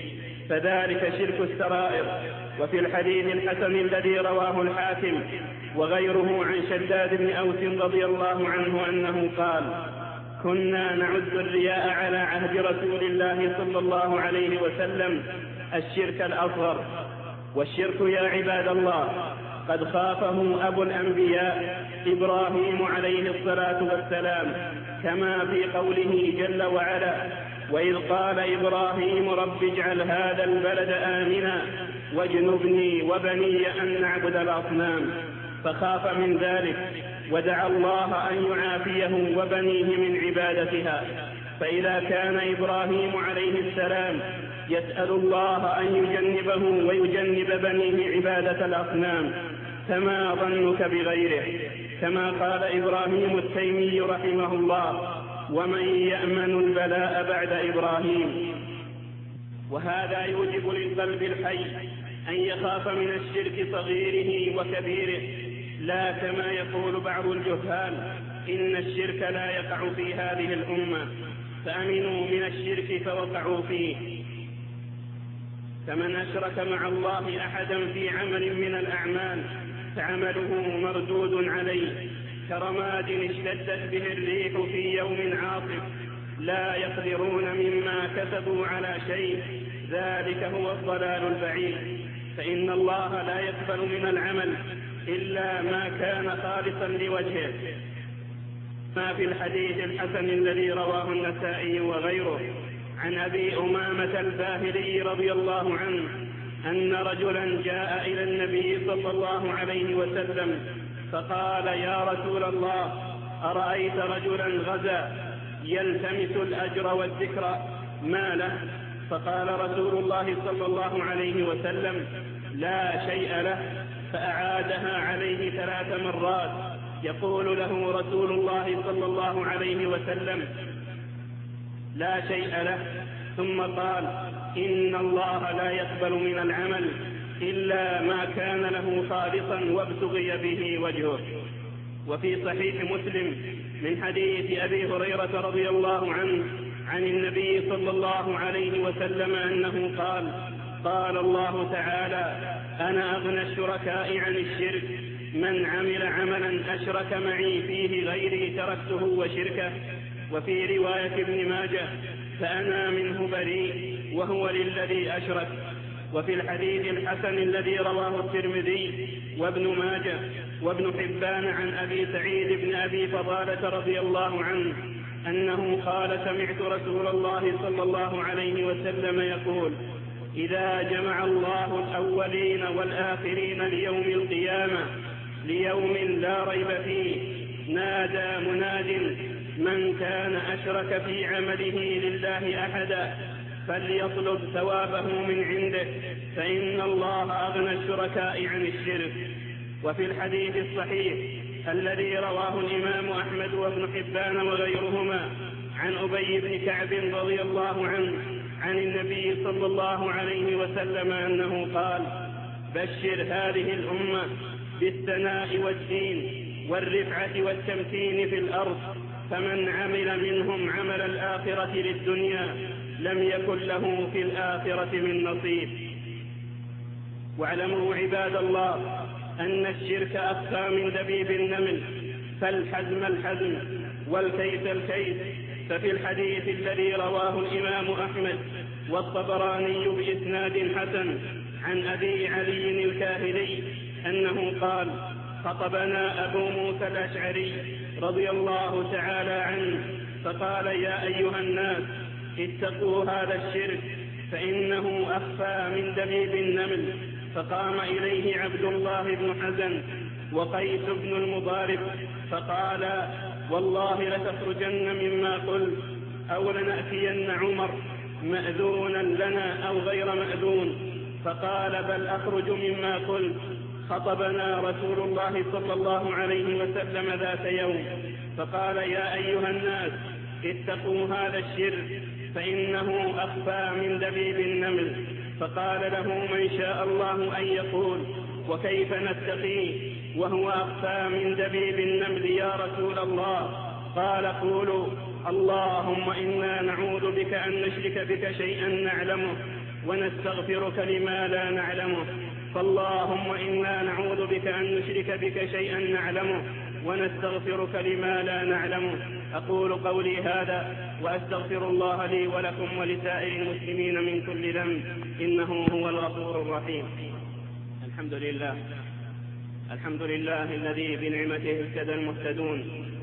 فذلك شرك السرائر. وفي الحديث الحسن الذي رواه الحاكم وغيره عن شداد بن أوس رضي الله عنه أنه قال: كنا نعد الرياء على عهد رسول الله صلى الله عليه وسلم الشرك الأصغر. والشرك يا عباد الله قد خافه أبو الأنبياء إبراهيم عليه الصلاة والسلام، كما في قوله جل وعلا: وإذ قال إبراهيم رب اجعل هذا البلد آمنا واجنبني وبني أن نعبد الأصنام. فخاف من ذلك ودعا الله أن يعافيه وبنيه من عبادتها. فإذا كان إبراهيم عليه السلام يسأل الله أن يجنبه ويجنب بنيه عبادة الأصنام، فما ظنك بغيره؟ كما قال إبراهيم التيمي رحمه الله: ومن يأمن البلاء بعد إبراهيم. وهذا يوجب للقلب الحي أن يخاف من الشرك صغيره وكبيره، لا كما يقول بعض الجهال إن الشرك لا يقع في هذه الأمة فأمنوا من الشرك فوقعوا فيه. فمن أشرك مع الله أحدا في عمل من الأعمال فعمله مردود عليه، كرماد اشتدت به الريح في يوم عاصف، لا يقدرون مما كسبوا على شيء، ذلك هو الضلال البعيد. فإن الله لا يقبل من العمل إلا ما كان خالصا لوجهه، ما في الحديث الحسن الذي رواه النسائي وغيره عن أبي أمامة الباهلي رضي الله عنه أن رجلا جاء إلى النبي صلى الله عليه وسلم فقال: يا رسول الله، أرأيت رجلا غزا يلتمس الأجر والذكر، ما له؟ فقال رسول الله صلى الله عليه وسلم: لا شيء له. فأعادها عليه 3 مرات يقول له رسول الله صلى الله عليه وسلم: لا شيء له. ثم قال: إن الله لا يقبل من العمل إلا ما كان له خالصا وابتغي به وجهه. وفي صحيح مسلم من حديث أبي هريرة رضي الله عنه عن النبي صلى الله عليه وسلم أنه قال: قال الله تعالى: أنا أغنى الشركاء عن الشرك، من عمل عملا أشرك معي فيه غيري تركته وشركه. وفي رواية ابن ماجه: فأنا منه بريء وهو للذي أشرك. وفي الحديث الحسن الذي رواه الترمذي وابن ماجه وابن حبان عن أبي سعيد بن أبي فضالة رضي الله عنه أنه قال: سمعت رسول الله صلى الله عليه وسلم يقول: إذا جمع الله الأولين والآخرين ليوم القيامة، ليوم لا ريب فيه، نادى مناد: من كان أشرك في عمله لله أحدا فليطلب ثوابه من عنده، فإن الله أغنى الشركاء عن الشرك. وفي الحديث الصحيح الذي رواه الإمام أحمد وابن حبان وغيرهما عن أبي بن كعب رضي الله عنه عن النبي صلى الله عليه وسلم أنه قال: بشر هذه الأمة بالثناء والدين والرفعة والتمكين في الأرض، فمن عمل منهم عمل الآخرة للدنيا لم يكن له في الآخرة من نصيب. واعلموا عباد الله أن الشرك أخفى من دبيب النمل، فالحزم الحزم والكيس الكيس. ففي الحديث الذي رواه الإمام أحمد والطبراني بإسناد حسن عن أبي علي الكاهلي أنه قال: خطبنا أبو موسى الأشعري رضي الله تعالى عنه فقال: يا أيها الناس، اتقوا هذا الشرك فإنه أخفى من دبيب النمل. فقام إليه عبد الله بن حزن وقيس بن المضارب فقال: والله لتخرجن مما قلت، أو لنأتين عمر مأذونا لنا أو غير مأذون. فقال: بل أخرج مما قلت. خطبنا رسول الله صلى الله عليه وسلم ذات يوم فقال: يا أيها الناس، اتقوا هذا الشرك فإنه أخفى من دبيب النمل. فقال له من شاء الله أن يقول: وكيف نتقيه وهو أخفى من دبيب النمل يا رسول الله؟ قال: قولوا: اللهم إنا نعوذ بك أن نشرك بك شيئا نعلمه ونستغفرك لما لا نعلمه، فاللهم إنا نعوذ بك أن نشرك بك شيئا نعلمه ونستغفرك لما لا نعلمه. أقول قولي هذا وأستغفر الله لي ولكم ولسائر المسلمين من كل ذنب، إنه هو الغفور الرحيم. الحمد لله الذي بنعمته اهتدى المهتدون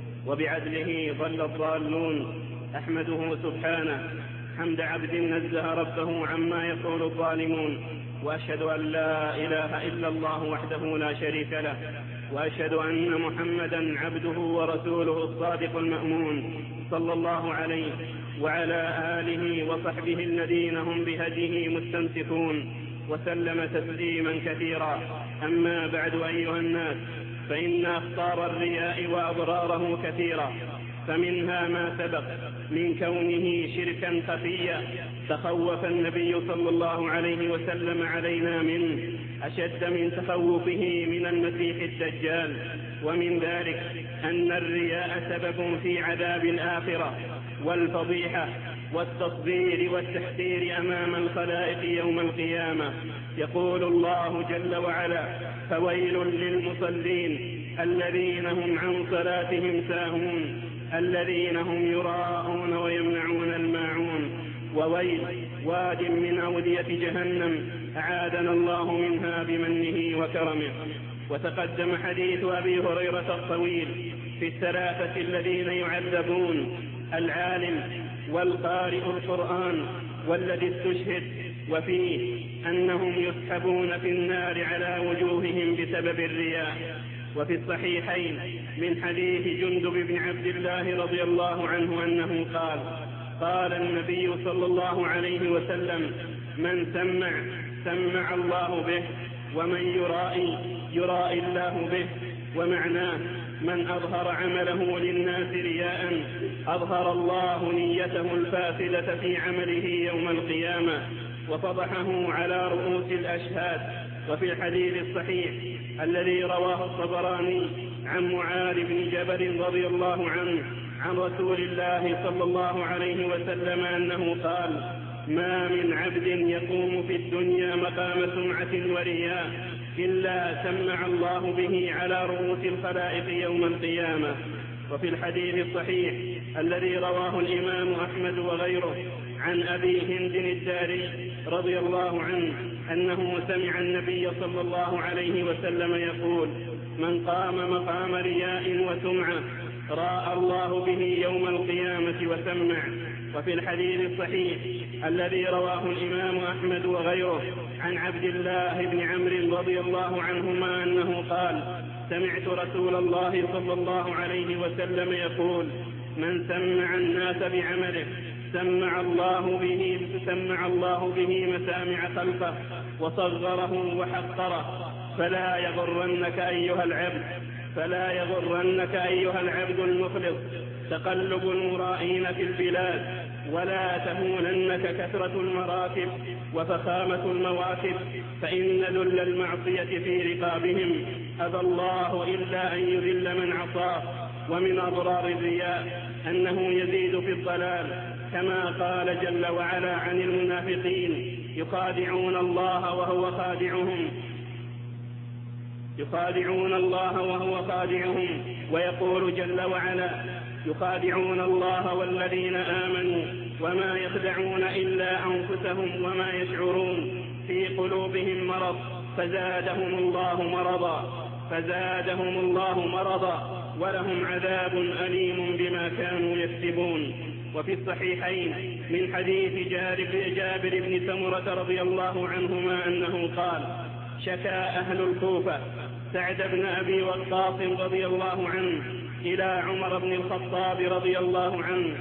وبعدله ضل الضالون. أحمده سبحانه حمد عبد نزه ربه عما يقول الظالمون، وأشهد أن لا إله إلا الله وحده لا شريك له، وأشهد أن محمدا عبده ورسوله الصادق المأمون، صلى الله عليه وعلى آله وصحبه الذين هم بهديه مستمسكون، وسلم تسليما كثيرا. أما بعد أيها الناس، فإن أخطار الرياء وأضراره كثيرا، فمنها ما سبق من كونه شركا خفيا تخوف النبي صلى الله عليه وسلم علينا منه أشد من تخوفه من المسيح الدجال. ومن ذلك أن الرياء سبب في عذاب الآخرة والفضيحة والتصدير والتحذير أمام الخلائق يوم القيامة. يقول الله جل وعلا: فويل للمصلين الذين هم عن صلاتهم ساهون الذين هم يراءون ويمنعون الماعون. وويل واد من أودية جهنم أعاذنا الله منها بمنه وكرمه. وتقدم حديث أبي هريرة الطويل في الثلاثة الذين يعذبون: العالم والقارئ القرآن والذي استشهد، وفيه أنهم يسحبون في النار على وجوههم بسبب الرياء. وفي الصحيحين من حديث جندب بن عبد الله رضي الله عنه أنه قال: قال النبي صلى الله عليه وسلم: من سمع الله به، ومن يرائي الله به. ومعناه: من أظهر عمله للناس رياء أظهر الله نيته الفاسدة في عمله يوم القيامة وفضحه على رؤوس الأشهاد. وفي الحديث الصحيح الذي رواه الطبراني عن معاذ بن جبل رضي الله عنه عن رسول الله صلى الله عليه وسلم أنه قال: ما من عبد يقوم في الدنيا مقام سمعة ورياء إلا سمع الله به على رؤوس الخلائق يوم القيامة. وفي الحديث الصحيح الذي رواه الإمام أحمد وغيره عن أبي هند الداري رضي الله عنه أنه سمع النبي صلى الله عليه وسلم يقول: من قام مقام رياء وسمعة راى الله به يوم القيامة وسمع. وفي الحديث الصحيح الذي رواه الإمام أحمد وغيره عن عبد الله بن عمرو رضي الله عنهما أنه قال: سمعت رسول الله صلى الله عليه وسلم يقول: من سمع الناس بعمله سمع الله به مسامع خلقه وصغره وحقره. فلا يغرنك أيها العبد المخلص تقلب المرائين في البلاد، ولا تهوننك كثرة المراكب وفخامة المواكب، فإن ذل المعصية في رقابهم أبى الله إلا أن يذل من عصاه. ومن أضرار الرياء أنه يزيد في الضلال، كما قال جل وعلا عن المنافقين: يخادعون الله وهو خادعهم. ويقول جل وعلا: يخادعون الله والذين آمنوا وما يخدعون إلا أنفسهم وما يشعرون، في قلوبهم مرض فزادهم الله مرضا ولهم عذاب أليم بما كانوا يكسبون. وفي الصحيحين من حديث جابر بن سمرة رضي الله عنهما أنه قال: شكى أهل الكوفة سعد بن أبي وقاص رضي الله عنه إلى عمر بن الخطاب رضي الله عنه،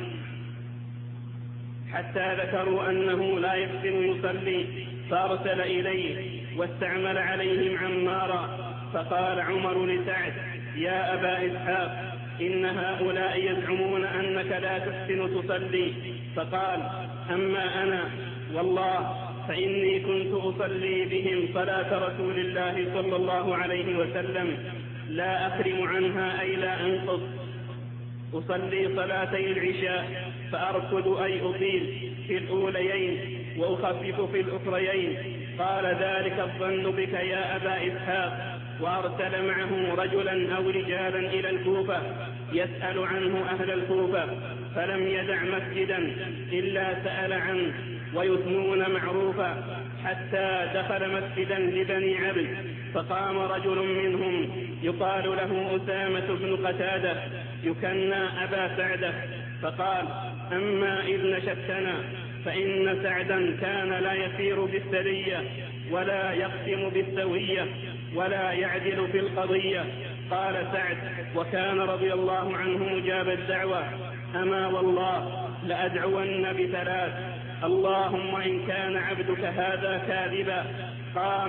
حتى ذكروا أنه لا يحسن يصلي، فأرسل إليه واستعمل عليهم عمارا. فقال عمر لسعد: يا أبا إسحاق، إن هؤلاء يزعمون أنك لا تحسن تصلي. فقال: أما أنا والله فإني كنت أصلي بهم صلاة رسول الله صلى الله عليه وسلم، لا أخرم عنها أي لا أنقص. أصلي صلاتي العشاء فأركض أي أطيل في الأوليين وأخفف في الأخريين. قال ذلك الظن بك يا أبا إسحاق. وأرسل معه رجلا أو رجالا إلى الكوفة يسأل عنه أهل الكوفة، فلم يدع مسجدا إلا سأل عنه ويثنون معروفا، حتى دخل مسجدا لبني عبد، فقام رجل منهم يقال له أسامة بن قتادة يكنى أبا سعدة، فقال: أما إذ نشدتنا فإن سعدا كان لا يسير بالسرية ولا يقسم بالسوية ولا يعدل في القضية. قال سعد وكان رضي الله عنه مجاب الدعوة: أما والله لأدعون بثلاث: اللهم إن كان عبدك هذا كاذبا قام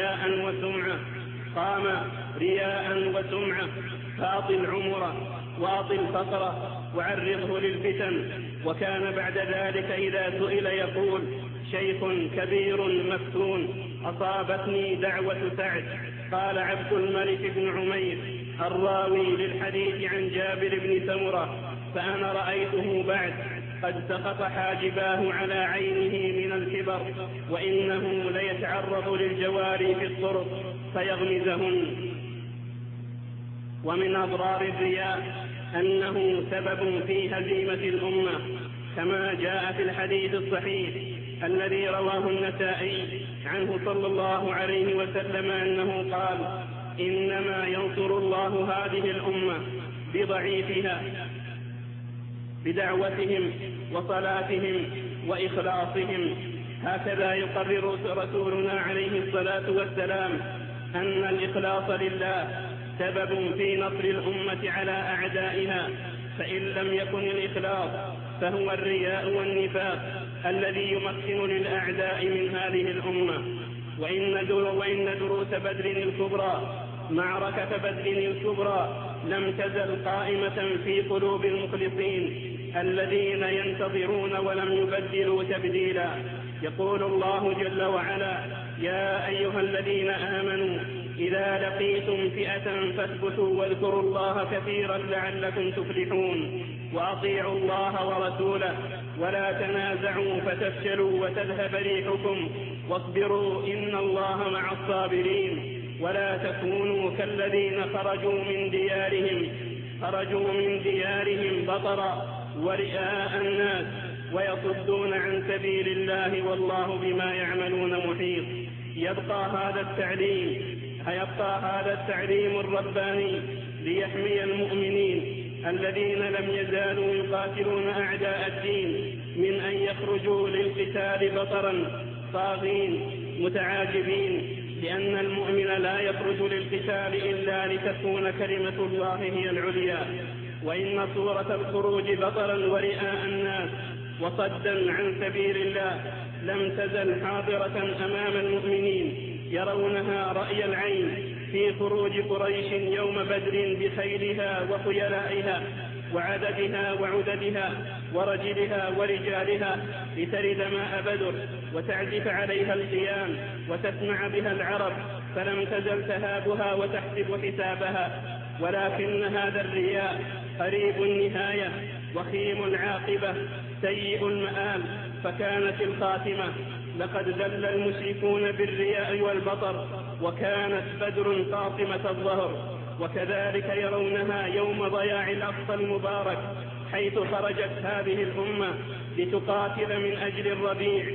رياء وسمعة فأطل عمره وأطل فقره وعرضه للفتن. وكان بعد ذلك إذا سئل يقول: شيخ كبير مفتون أصابتني دعوة سعد. قال عبد الملك بن عمير الراوي للحديث عن جابر بن سمرة: فأنا رأيته بعد قد سقط حاجباه على عينه من الكبر، وإنه ليتعرض للجواري في الطرق فيغمزهن. ومن أضرار الرياء أنه سبب في هزيمة الأمة، كما جاء في الحديث الصحيح الذي رواه النسائي عنه صلى الله عليه وسلم أنه قال: إنما ينصر الله هذه الأمة بضعيفها بدعوتهم وصلاتهم وإخلاصهم. هكذا يقرر رسولنا عليه الصلاة والسلام أن الإخلاص لله سبب في نصر الأمة على أعدائها، فإن لم يكن الإخلاص فهو الرياء والنفاق الذي يمكن للأعداء من هذه الأمة. وإن دروس بدر الكبرى معركة بدر الكبرى لم تزل قائمة في قلوب المخلصين الذين ينتظرون ولم يبدلوا تبديلا. يقول الله جل وعلا: يا أيها الذين آمنوا إذا لقيتم فئة فاثبتوا واذكروا الله كثيرا لعلكم تفلحون، وأطيعوا الله ورسوله ولا تنازعوا فتفشلوا وتذهب ريحكم واصبروا إن الله مع الصابرين. ولا تكونوا كالذين خرجوا من ديارهم بطرا ورئاء الناس ويصدون عن سبيل الله والله بما يعملون محيط. يبقى هذا التعليم الرباني ليحمي المؤمنين الذين لم يزالوا يقاتلون أعداء الدين من أن يخرجوا للقتال بطرا صاغين متعاجبين، لأن المؤمن لا يخرج للقتال إلا لتكون كلمة الله هي العليا. وإن صورة الخروج بطرا ورئاء الناس وصدا عن سبيل الله لم تزل حاضرة أمام المؤمنين يرونها رأي العين في خروج قريش يوم بدر بخيلها وخيلائها وعددها وعددها ورجلها ورجالها لترد ماء بدر وتعزف عليها الخيام وتسمع بها العرب، فلم تزل تهابها وتحسب حسابها. ولكن هذا الرياء قريب النهاية وخيم العاقبة سيء المآل، فكانت الخاتمة. لقد ذل المشركون بالرياء والبطر، وكانت بدر قاطمة الظهر. وكذلك يرونها يوم ضياع الأقصى المبارك، حيث خرجت هذه الأمة لتقاتل من أجل الربيع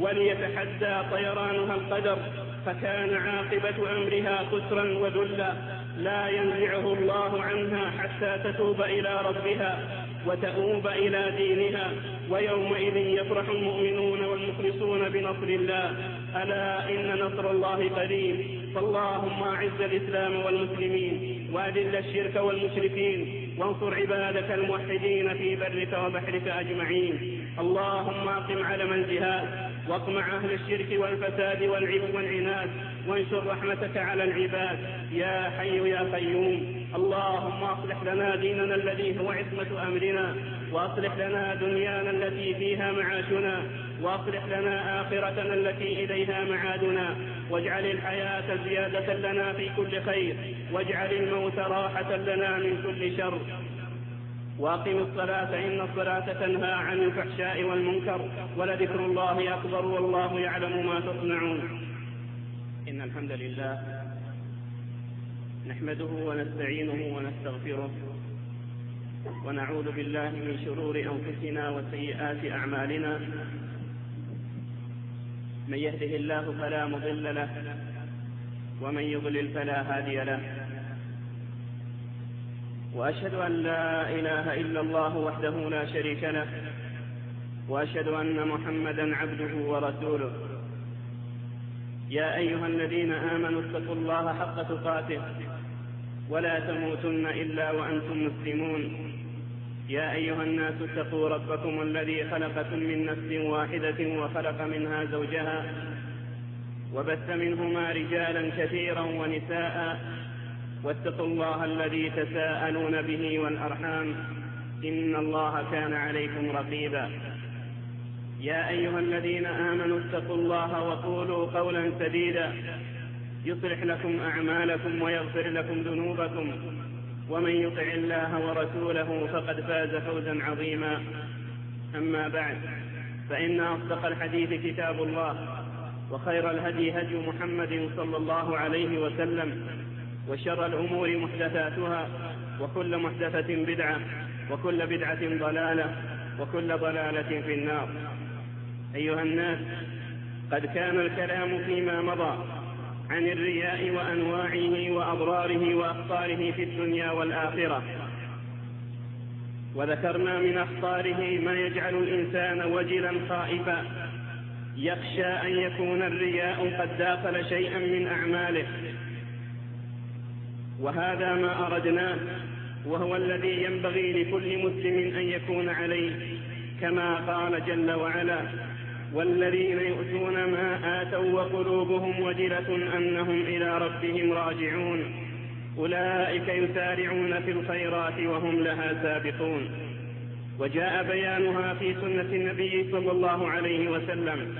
وليتحدى طيرانها القدر، فكان عاقبة أمرها خسرا وذلا لا ينزعه الله عنها حتى تتوب إلى ربها وتؤوب إلى دينها. ويومئذ يفرح المؤمنون والمخلصون بنصر الله، ألا إن نصر الله قريب. فاللهم أعز الإسلام والمسلمين وأذل الشرك والمشركين، وانصر عبادك الموحدين في برك وبحرك أجمعين. اللهم أقم علم الجهاد واقمع أهل الشرك والفساد والعناد، وانشر رحمتك على العباد يا حي يا قيوم. اللهم أصلح لنا ديننا الذي هو عصمة أمرنا، وأصلح لنا دنيانا التي فيها معاشنا، وأصلح لنا آخرتنا التي إليها معادنا، واجعل الحياة زيادة لنا في كل خير، واجعل الموت راحة لنا من كل شر. وأقم الصلاة إن الصلاة تنهى عن الفحشاء والمنكر ولذكر الله أكبر والله يعلم ما تصنعون. إن الحمد لله نحمده ونستعينه ونستغفره ونعوذ بالله من شرور أنفسنا وسيئات أعمالنا. من يهده الله فلا مضل له ومن يضلل فلا هادي له. وأشهد أن لا إله إلا الله وحده لا شريك له وأشهد أن محمدا عبده ورسوله. يا أيها الذين آمنوا اتقوا الله حق تقاته ولا تموتن إلا وأنتم مسلمون. يا أيها الناس اتقوا ربكم الذي خلقكم من نفس واحدة وخلق منها زوجها وبث منهما رجالا كثيرا ونساء واتقوا الله الذي تساءلون به والأرحام إن الله كان عليكم رقيبا. يا أيها الذين آمنوا اتقوا الله وقولوا قولا سديدا يصلح لكم أعمالكم ويغفر لكم ذنوبكم ومن يطع الله ورسوله فقد فاز فوزا عظيما. أما بعد فإن أصدق الحديث كتاب الله وخير الهدي هدي محمد صلى الله عليه وسلم وشر الأمور محدثاتها وكل محدثة بدعة وكل بدعة ضلالة وكل ضلالة في النار. أيها الناس، قد كان الكلام فيما مضى عن الرياء وأنواعه وأضراره وأخطاره في الدنيا والآخرة، وذكرنا من أخطاره ما يجعل الإنسان وجلا خائفا يخشى أن يكون الرياء قد داخل شيئا من أعماله، وهذا ما أردناه وهو الذي ينبغي لكل مسلم أن يكون عليه، كما قال جل وعلا: والذين يؤتون ما آتوا وقلوبهم وجلة أنهم إلى ربهم راجعون أولئك يسارعون في الخيرات وهم لها سابقون. وجاء بيانها في سنة النبي صلى الله عليه وسلم،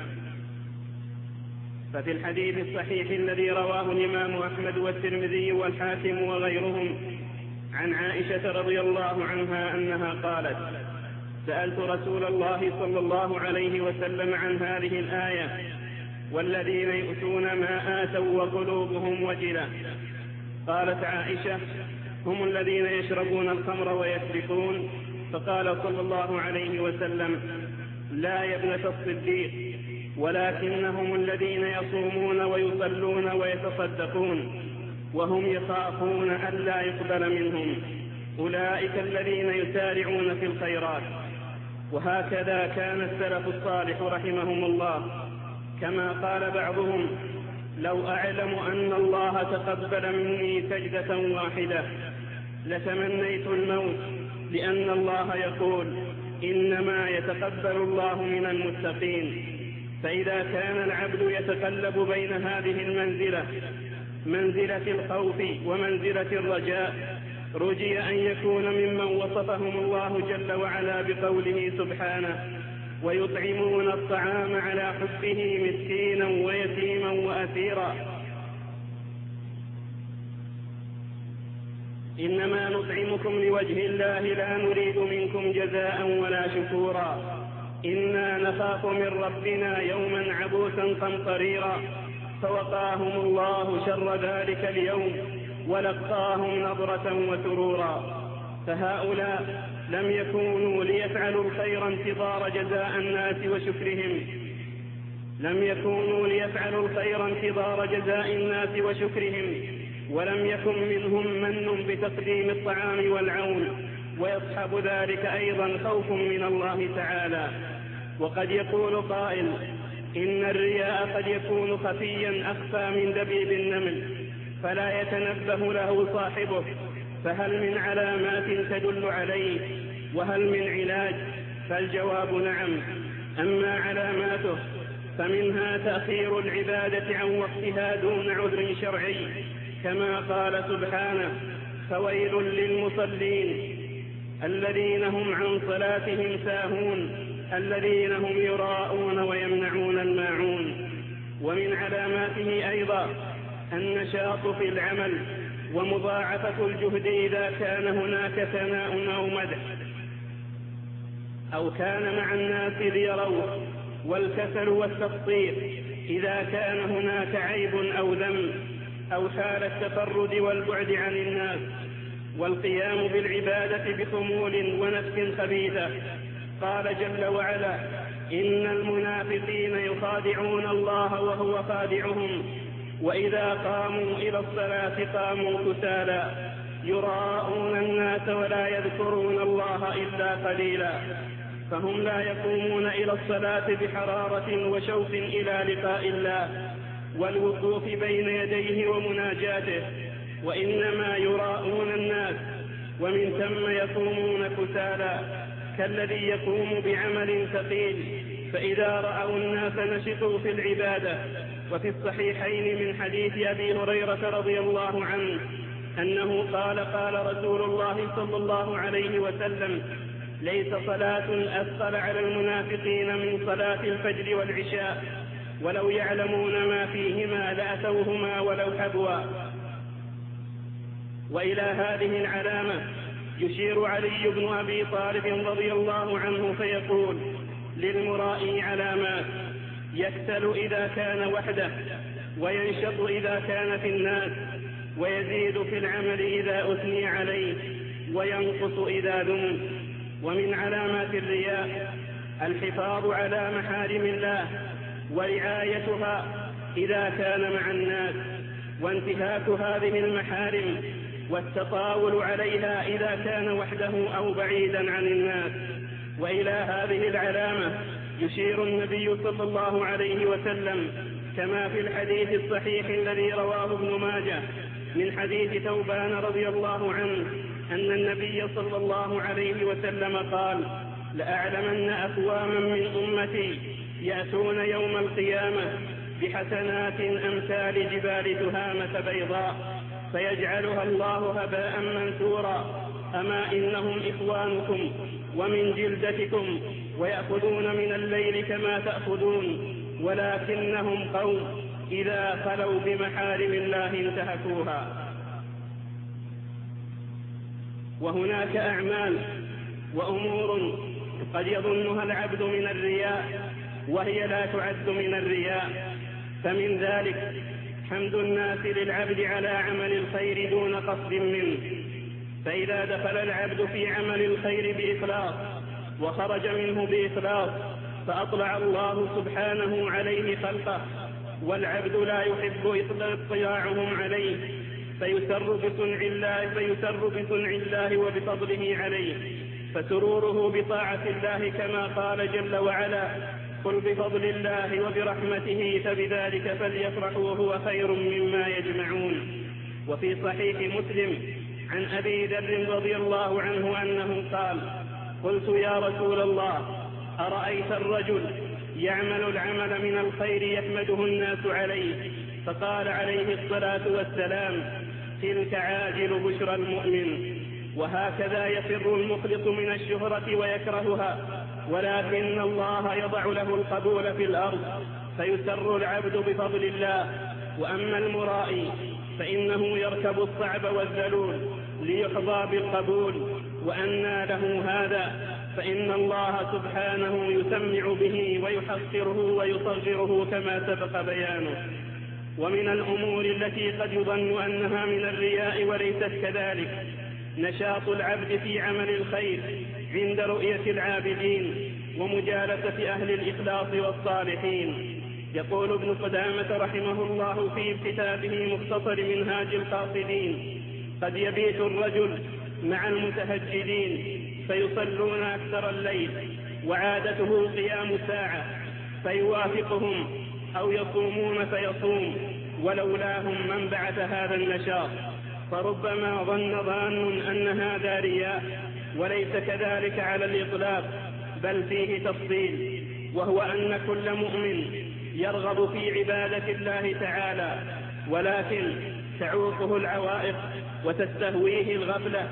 ففي الحديث الصحيح الذي رواه الإمام أحمد والترمذي والحاكم وغيرهم عن عائشة رضي الله عنها أنها قالت: سألت رسول الله صلى الله عليه وسلم عن هذه الآية: والذين يؤتون ما آتوا وقلوبهم وجلة. قالت عائشة: هم الذين يشربون الخمر ويسرقون. فقال صلى الله عليه وسلم: لا يا ابنة الصديق، ولكنهم الذين يصومون ويصلون ويتصدقون وهم يخافون ألا يقبل منهم أولئك الذين يسارعون في الخيرات. وهكذا كان السلف الصالح رحمهم الله، كما قال بعضهم: لو أعلم أن الله تقبل مني سجدة واحدة لتمنيت الموت، لأن الله يقول: إنما يتقبل الله من المتقين. فإذا كان العبد يتقلب بين هذه المنزلة، منزلة الخوف ومنزلة الرجاء، رجي أن يكون ممن وصفهم الله جل وعلا بقوله سبحانه: ويطعمون الطعام على حبه مسكينا ويتيما وأسيرا. إنما نطعمكم لوجه الله لا نريد منكم جزاء ولا شكورا إنا نخاف من ربنا يوما عبوسا قمطريرا. فوقاهم الله شر ذلك اليوم ولقاهم نضرة وسرورا. فهؤلاء لم يكونوا ليفعلوا الخير انتظار جزاء الناس وشكرهم، ولم يكن منهم من بتقديم الطعام والعون، ويصحب ذلك أيضا خوف من الله تعالى. وقد يقول قائل: إن الرياء قد يكون خفيا أخفى من دبيب النمل فلا يتنبه له صاحبه، فهل من علامات تدل عليه؟ وهل من علاج؟ فالجواب نعم. أما علاماته فمنها تأخير العبادة عن وقتها دون عذر شرعي، كما قال سبحانه: فويل للمصلين الذين هم عن صلاتهم ساهون الذين هم يراءون ويمنعون الماعون. ومن علاماته أيضا النشاط في العمل ومضاعفة الجهد إذا كان هناك ثناء أو مدح، أو كان مع الناس ليروه. والكسل والتقصير إذا كان هناك عيب أو ذنب أو حال التفرد والبعد عن الناس. والقيام بالعبادة بخمول ونفس خبيثة. قال جل وعلا: إن المنافقين يخادعون الله وهو خادعهم وإذا قاموا إلى الصلاة قاموا كسالى يراءون الناس ولا يذكرون الله إلا قليلا. فهم لا يقومون إلى الصلاة بحرارة وشوق إلى لقاء الله والوقوف بين يديه ومناجاته، وإنما يراءون الناس ومن ثم يقومون كسالى كالذي يقوم بعمل ثقيل فإذا رأوا الناس نشطوا في العبادة. وفي الصحيحين من حديث أبي هريرة رضي الله عنه أنه قال: قال رسول الله صلى الله عليه وسلم: ليس صلاة أثقل على المنافقين من صلاة الفجر والعشاء ولو يعلمون ما فيهما لأتوهما ولو حبوا. وإلى هذه العلامة يشير علي بن أبي طالب رضي الله عنه فيقول: للمرائي علامات: يكسل إذا كان وحده، وينشط إذا كان في الناس، ويزيد في العمل إذا أثني عليه، وينقص إذا ذم. ومن علامات الرياء الحفاظ على محارم الله ورعايتها إذا كان مع الناس، وانتهاك هذه المحارم والتطاول عليها إذا كان وحده أو بعيدا عن الناس. وإلى هذه العلامة يشير النبي صلى الله عليه وسلم كما في الحديث الصحيح الذي رواه ابن ماجه من حديث ثوبان رضي الله عنه أن النبي صلى الله عليه وسلم قال: لأعلمن أقواما من أمتي يأتون يوم القيامة بحسنات أمثال جبال تهامة بيضاء فيجعلها الله هباء منثورا. أما إنهم إخوانكم ومن جلدتكم ويأخذون من الليل كما تأخذون، ولكنهم قوم إذا خلوا بمحارم الله انتهكوها. وهناك أعمال وأمور قد يظنها العبد من الرياء وهي لا تعد من الرياء، فمن ذلك حمد الناس للعبد على عمل الخير دون قصد منه. فإذا دخل العبد في عمل الخير بإخلاص وخرج منه بإخلاص فأطلع الله سبحانه عليه خلقه، والعبد لا يحب اطلاعهم عليه فيسر بصنع الله وبفضله عليه، فسروره بطاعة الله كما قال جل وعلا: قل بفضل الله وبرحمته فبذلك فليفرحوا هو خير مما يجمعون. وفي صحيح مسلم عن أبي ذر رضي الله عنه أنه قال: قلت يا رسول الله أرأيت الرجل يعمل العمل من الخير يحمده الناس عليه؟ فقال عليه الصلاة والسلام: تلك عاجل بشرى المؤمن. وهكذا يفر المخلص من الشهرة ويكرهها، ولكن الله يضع له القبول في الأرض فيسر العبد بفضل الله. وأما المرائي فإنه يركب الصعب والذلول ليحظى بالقبول، وأنى له هذا؟ فإن الله سبحانه يسمع به ويحقره ويصغره كما سبق بيانه. ومن الأمور التي قد يظن أنها من الرياء وليست كذلك نشاط العبد في عمل الخير عند رؤية العابدين ومجالسة أهل الإخلاص والصالحين. يقول ابن قدامة رحمه الله في كتابه مختصر منهاج القاصدين: قد يبيت الرجل مع المتهجدين فيصلون أكثر الليل وعادته قيام ساعة فيوافقهم، أو يصومون فيصوم ولولاهم من بعث هذا النشاط. فربما ظن ظان أن هذا رياء، وليس كذلك على الإطلاق، بل فيه تفصيل، وهو أن كل مؤمن يرغب في عبادة الله تعالى، ولكن تعوقه العوائق وتستهويه الغفلة،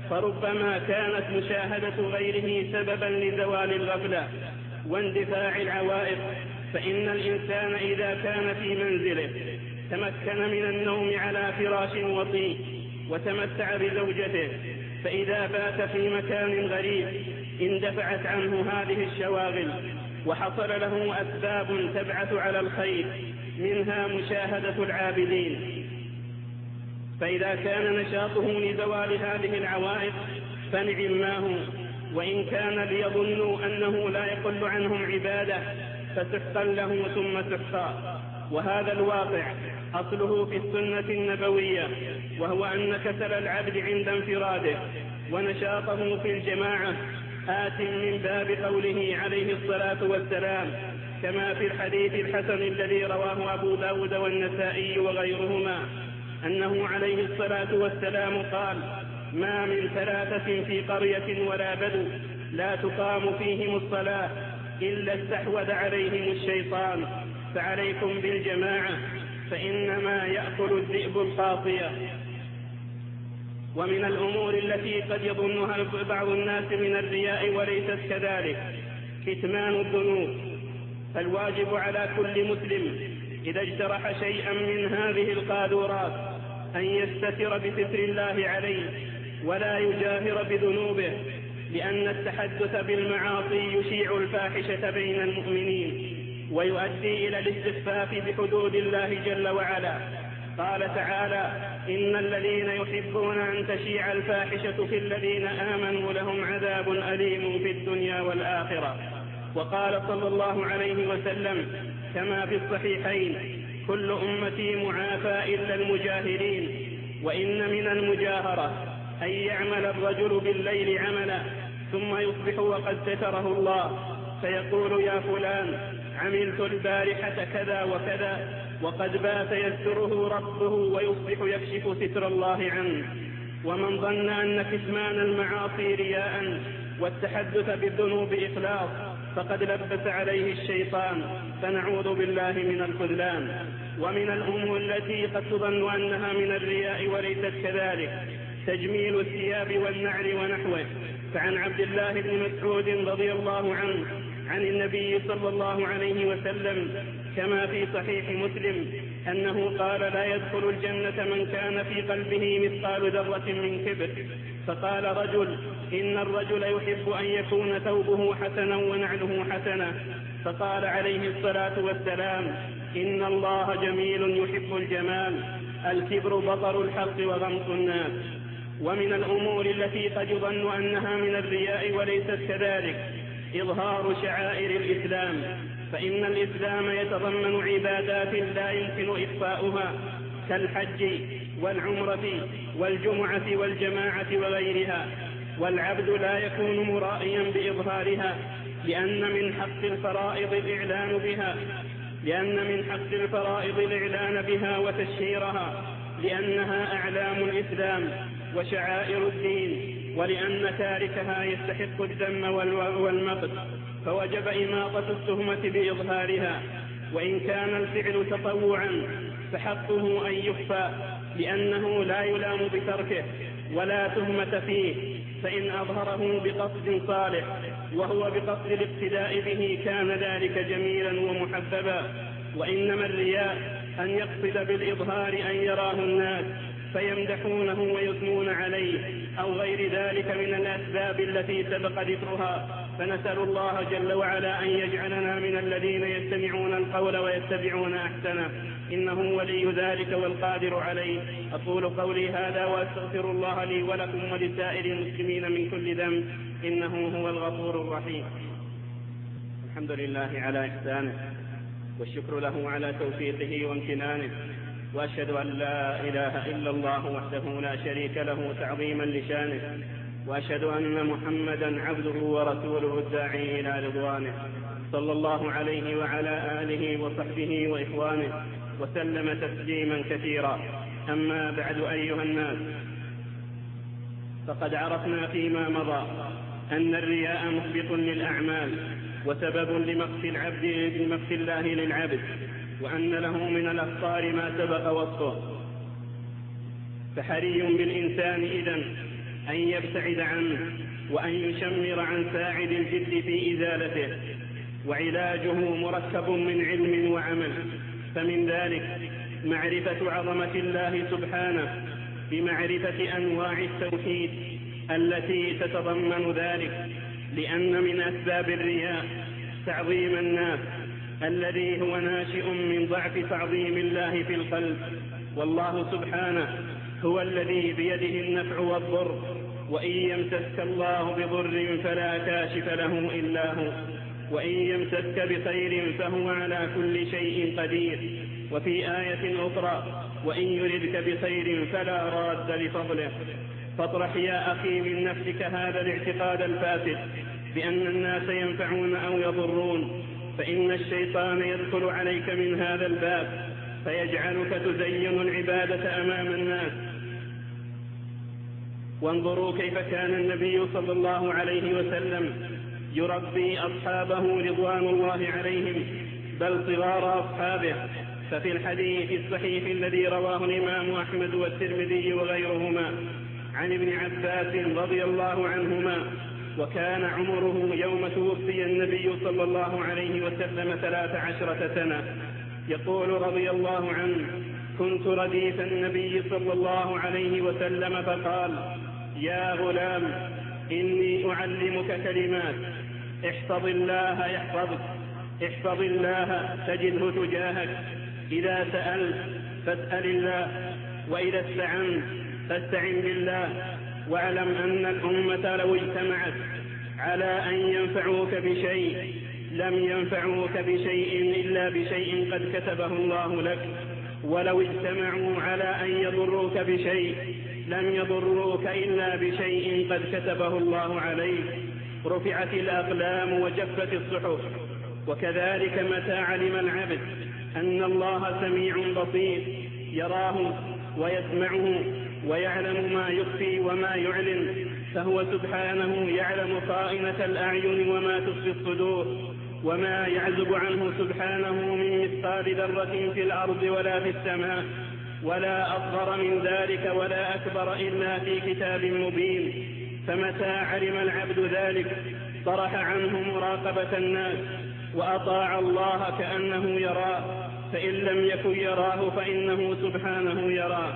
فربما كانت مشاهدة غيره سببا لزوال الغفلة واندفاع العوائق. فإن الإنسان إذا كان في منزله تمكن من النوم على فراش وطيء وتمتع بزوجته، فإذا بات في مكان غريب اندفعت عنه هذه الشواغل وحصل له أسباب تبعث على الخير، منها مشاهدة العابدين. فإذا كان نشاطه لزوال هذه العوائق فنعم ما هو، وإن كان ليظنوا أنه لا يقل عنهم عبادة فسحقا له ثم سحقا. وهذا الواقع أصله في السنة النبوية، وهو أن كسل العبد عند انفراده ونشاطه في الجماعة آت من باب قوله عليه الصلاة والسلام، كما في الحديث الحسن الذي رواه أبو داود والنسائي وغيرهما، أنه عليه الصلاة والسلام قال: ما من ثلاثة في قرية ولا بدو لا تقام فيهم الصلاة إلا استحوذ عليهم الشيطان، فعليكم بالجماعة فإنما يأكل الذئب القاصية. ومن الأمور التي قد يظنها بعض الناس من الرياء وليست كذلك كتمان الذنوب. فالواجب على كل مسلم إذا اجترح شيئا من هذه القاذورات أن يستتر بستر الله عليه ولا يجاهر بذنوبه، لأن التحدث بالمعاصي يشيع الفاحشة بين المؤمنين ويؤدي إلى الاستخفاف بحدود الله جل وعلا. قال تعالى: إن الذين يحبون أن تشيع الفاحشة في الذين آمنوا لهم عذاب أليم في الدنيا والآخرة. وقال صلى الله عليه وسلم كما في الصحيحين: كل أمتي معافى إلا المجاهرين. وإن من المجاهرة أن يعمل الرجل بالليل عملا ثم يصبح وقد ستره الله فيقول: يا فلان عملت البارحة كذا وكذا، وقد بات يستره ربه ويصبح يكشف ستر الله عنه. ومن ظن أن كتمان المعاصي رياء والتحدث بالذنوب إخلاص فقد لبس عليه الشيطان، فنعوذ بالله من الخذلان. ومن الأمور التي قد تظن أنها من الرياء وليست كذلك تجميل الثياب والنعل ونحوه. فعن عبد الله بن مسعود رضي الله عنه عن النبي صلى الله عليه وسلم كما في صحيح مسلم أنه قال: لا يدخل الجنة من كان في قلبه مثقال ذرة من كبر. فقال رجل: إن الرجل يحب أن يكون ثوبه حسنا ونعله حسنا. فقال عليه الصلاة والسلام: إن الله جميل يحب الجمال، الكبر بطر الحق وغمط الناس. ومن الأمور التي قد يظن أنها من الرياء وليست كذلك إظهار شعائر الإسلام، فإن الإسلام يتضمن عبادات لا يمكن إخفاؤها كالحج والعمرة والجمعة والجماعة وغيرها، والعبد لا يكون مرائيا بإظهارها، لأن من حق الفرائض الإعلان بها وتشهيرها، لأنها أعلام الإسلام وشعائر الدين، ولأن تاركها يستحق الذم والمقت، فوجب إماطة التهمة بإظهارها. وإن كان الفعل تطوعا فحقه أن يخفى، لأنه لا يلام بتركه ولا تهمة فيه، فإن أظهره بقصد صالح وهو بقصد الاقتداء به كان ذلك جميلا ومحببا. وإنما الرياء أن يقصد بالإظهار أن يراه الناس فيمدحونه ويثنون عليه أو غير ذلك من الأسباب التي سبق ذكرها. فنسأل الله جل وعلا أن يجعلنا من الذين يستمعون القول ويتبعون أحسنه، إنه ولي ذلك والقادر عليه. أقول قولي هذا وأستغفر الله لي ولكم ولسائر المسلمين من كل ذنب، إنه هو الغفور الرحيم. الحمد لله على إحسانه، والشكر له على توفيقه وامتنانه، وأشهد أن لا إله إلا الله وحده لا شريك له تعظيما لشانه، وأشهد أن محمدا عبده ورسوله الداعي إلى رضوانه، صلى الله عليه وعلى آله وصحبه وإخوانه وسلم تسليما كثيرا. أما بعد أيها الناس، فقد عرفنا فيما مضى أن الرياء محبط للأعمال وسبب لمقت العبد بمقت الله للعبد، وأن له من الأخطار ما سبق وصفه. فحري بالإنسان إذن أن يبتعد عنه وأن يشمر عن ساعد الجد في إزالته، وعلاجه مركب من علم وعمل. فمن ذلك معرفة عظمة الله سبحانه بمعرفة أنواع التوحيد التي تتضمن ذلك، لأن من أسباب الرياء تعظيم الناس الذي هو ناشئ من ضعف تعظيم الله في القلب، والله سبحانه هو الذي بيده النفع والضر، وإن يمسسك الله بضر فلا كاشف له إلا هو، وإن يمسسك بخير فهو على كل شيء قدير. وفي آية أخرى وإن يردك بخير فلا راد لفضله. فاطرح يا أخي من نفسك هذا الاعتقاد الفاسد بأن الناس ينفعون أو يضرون، فإن الشيطان يدخل عليك من هذا الباب فيجعلك تزين العبادة أمام الناس. وانظروا كيف كان النبي صلى الله عليه وسلم يربي أصحابه رضوان الله عليهم، بل صغار أصحابه. ففي الحديث الصحيح الذي رواه الإمام أحمد والترمذي وغيرهما عن ابن عباس رضي الله عنهما، وكان عمره يوم توفي النبي صلى الله عليه وسلم 13 سنة، يقول رضي الله عنه: كنت رديف النبي صلى الله عليه وسلم فقال: يا غلام إني أعلمك كلمات، احفظ الله يحفظك، احفظ الله تجده تجاهك، إذا سألت فاسأل الله، وإذا استعنت فاستعن بالله، واعلم أن الأمة لو اجتمعت على أن ينفعوك بشيء لم ينفعوك بشيء إلا بشيء قد كتبه الله لك، ولو اجتمعوا على أن يضروك بشيء لم يضروك إلا بشيء قد كتبه الله عليك. رفعت الأقلام وجفت الصحف. وكذلك متى علم العبد أن الله سميع بصير يراه ويسمعه ويعلم ما يخفي وما يعلن، فهو سبحانه يعلم خائنة الأعين وما تخفي الصدور، وما يعزب عنه سبحانه من مثقال ذرة في الأرض ولا في السماء، ولا أصغر من ذلك ولا أكبر إلا في كتاب مبين. فمتى علم العبد ذلك طرح عنه مراقبة الناس وأطاع الله كأنه يراه، فإن لم يكن يراه فإنه سبحانه يراه.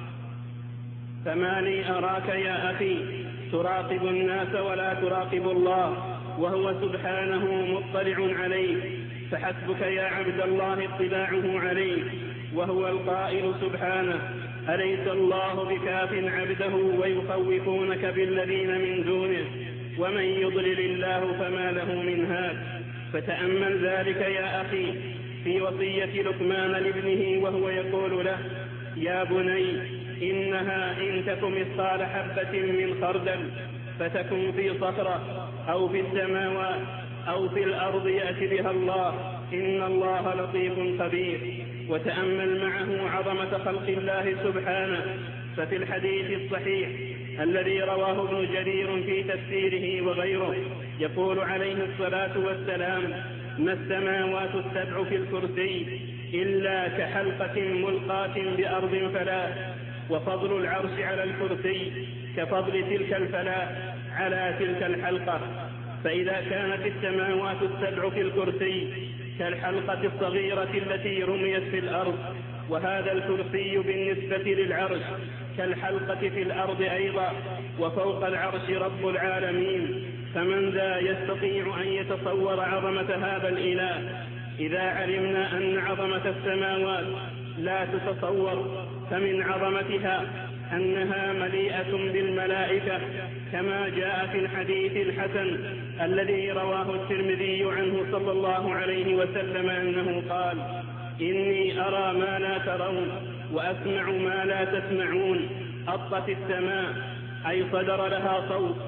فما لي أراك يا أخي تراقب الناس ولا تراقب الله وهو سبحانه مطلع عليك، فحسبك يا عبد الله اطلاعه عليك، وهو القائل سبحانه: أليس الله بكاف عبده ويخوفونك بالذين من دونه ومن يضلل الله فما له من هاد. فتأمل ذلك يا أخي في وصية لقمان لابنه وهو يقول له: يا بني إنها إن تك مثقال حبة من خردل فتكن في صخرة أو في السماوات أو في الأرض يأتي بها الله، إن الله لطيف خبير. وتأمل معه عظمة خلق الله سبحانه. ففي الحديث الصحيح الذي رواه ابن جرير في تفسيره وغيره يقول عليه الصلاة والسلام: ما السماوات السبع في الكرسي إلا كحلقة ملقاة بأرض فلاة، وفضل العرش على الكرسي كفضل تلك الفلاة على تلك الحلقة. فإذا كانت السماوات السبع في الكرسي كالحلقة الصغيرة التي رميت في الأرض، وهذا الكرسي بالنسبة للعرش كالحلقة في الأرض أيضا، وفوق العرش رب العالمين، فمن ذا يستطيع أن يتصور عظمة هذا الإله؟ إذا علمنا أن عظمة السماوات لا تتصور، فمن عظمتها أنها مليئة بالملائكة، كما جاء في الحديث الحسن الذي رواه الترمذي عنه صلى الله عليه وسلم أنه قال: إني أرى ما لا ترون وأسمع ما لا تسمعون. أطت السماء أي صدر لها صوت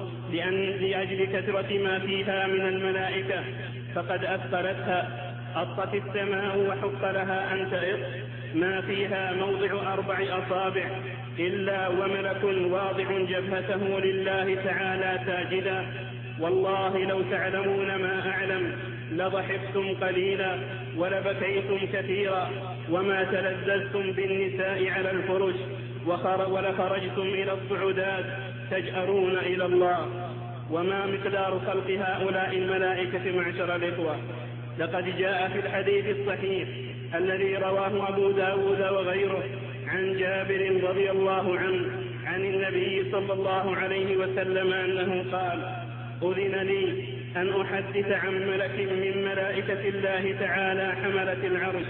لأجل كثرة ما فيها من الملائكة فقد أثقلتها. أطت السماء وحق لها أن تئط، ما فيها موضع 4 أصابع إلا وملك واضع جبهته لله تعالى ساجدا. والله لو تعلمون ما أعلم لضحكتم قليلا ولبكيتم كثيرا وما تلذذتم بالنساء على الفرش ولخرجتم إلى الصعودات تجأرون إلى الله. وما مقدار خلق هؤلاء الملائكة معشر الإخوة؟ لقد جاء في الحديث الصحيح الذي رواه أبو داود وغيره عن جابر رضي الله عنه عن النبي صلى الله عليه وسلم أنه قال: أذن لي أن أحدث عن ملك من ملائكة الله تعالى حملة العرش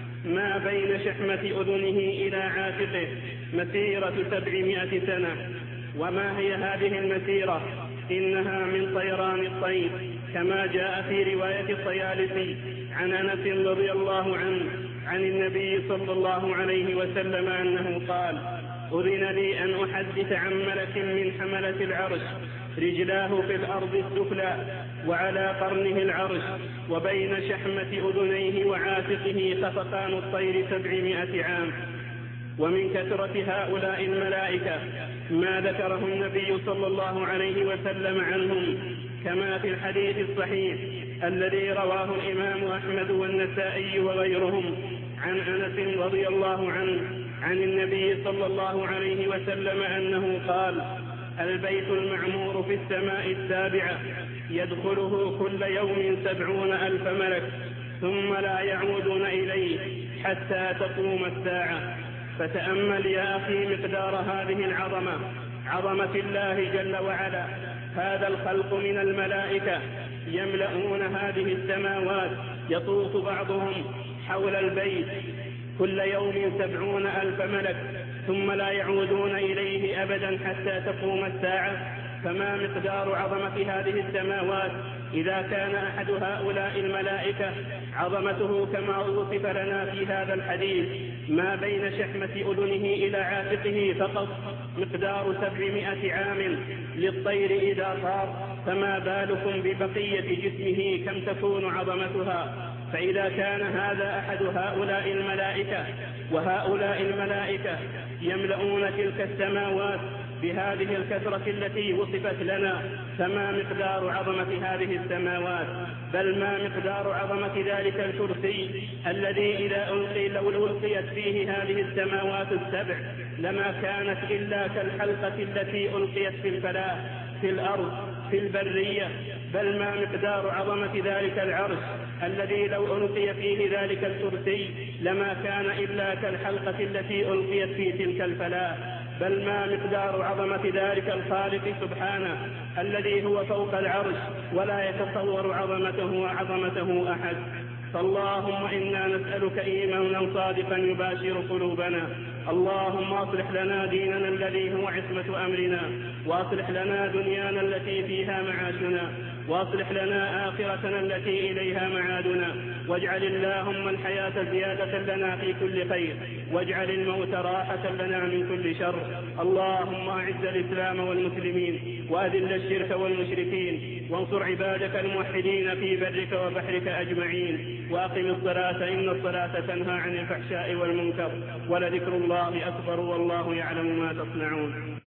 ما بين شحمة أذنه إلى عاتقه مسيرة 700 سنة. وما هي هذه المسيرة؟ إنها من طيران الطير، كما جاء في رواية الطيالسي عن أنس رضي الله عنه عن النبي صلى الله عليه وسلم أنه قال: أذن لي أن أحدث عن ملك من حملة العرش رجلاه في الأرض السفلى وعلى قرنه العرش وبين شحمة أذنيه وعاتقه خفقان الطير 700 عام. ومن كثرة هؤلاء الملائكة ما ذكره النبي صلى الله عليه وسلم عنهم، كما في الحديث الصحيح الذي رواه الإمام أحمد والنسائي وغيرهم عن أنس رضي الله عنه عن النبي صلى الله عليه وسلم أنه قال: البيت المعمور في السماء السابعة يدخله كل يوم 70,000 ملك ثم لا يعودون إليه حتى تقوم الساعة. فتأمل يا أخي مقدار هذه العظمة، عظمة الله جل وعلا. هذا الخلق من الملائكة يملؤون هذه السماوات، يطوف بعضهم حول البيت كل يوم 70,000 ملك ثم لا يعودون إليه أبدا حتى تقوم الساعة. فما مقدار عظمة هذه السماوات إذا كان أحد هؤلاء الملائكة عظمته كما وصف لنا في هذا الحديث ما بين شحمة أذنه إلى عاتقه فقط مقدار 700 عام للطير إذا طار، فما بالكم ببقية جسمه كم تكون عظمتها. فإذا كان هذا أحد هؤلاء الملائكة وهؤلاء الملائكة يملؤون تلك السماوات بهذه الكثرة التي وصفت لنا، فما مقدار عظمة هذه السماوات؟ بل ما مقدار عظمة ذلك الكرسي الذي إذا لو ألقيت فيه هذه السماوات السبع لما كانت إلا كالحلقة التي ألقيت في الفلاة في الأرض في البرية. بل ما مقدار عظمة ذلك العرش الذي لو ألقي فيه ذلك الكرسي لما كان إلا كالحلقة التي ألقيت في تلك الفلاة. بل ما مقدار عظمة ذلك الخالق سبحانه الذي هو فوق العرش ولا يتصور عظمته أحد. فاللهم إنا نسألك إيمانا صادقا يباشر قلوبنا. اللهم أصلح لنا ديننا الذي هو عصمة أمرنا، وأصلح لنا دنيانا التي فيها معاشنا، وأصلح لنا آخرتنا التي إليها معادنا. واجعل اللهم الحياة زيادة لنا في كل خير، واجعل الموت راحة لنا من كل شر. اللهم أعز الإسلام والمسلمين وأذل الشرك والمشركين، وانصر عبادك الموحدين في برك وبحرك أجمعين. وأقم الصلاة إن الصلاة تنهى عن الفحشاء والمنكر، ولذكر الله أكبر والله يعلم ما تصنعون.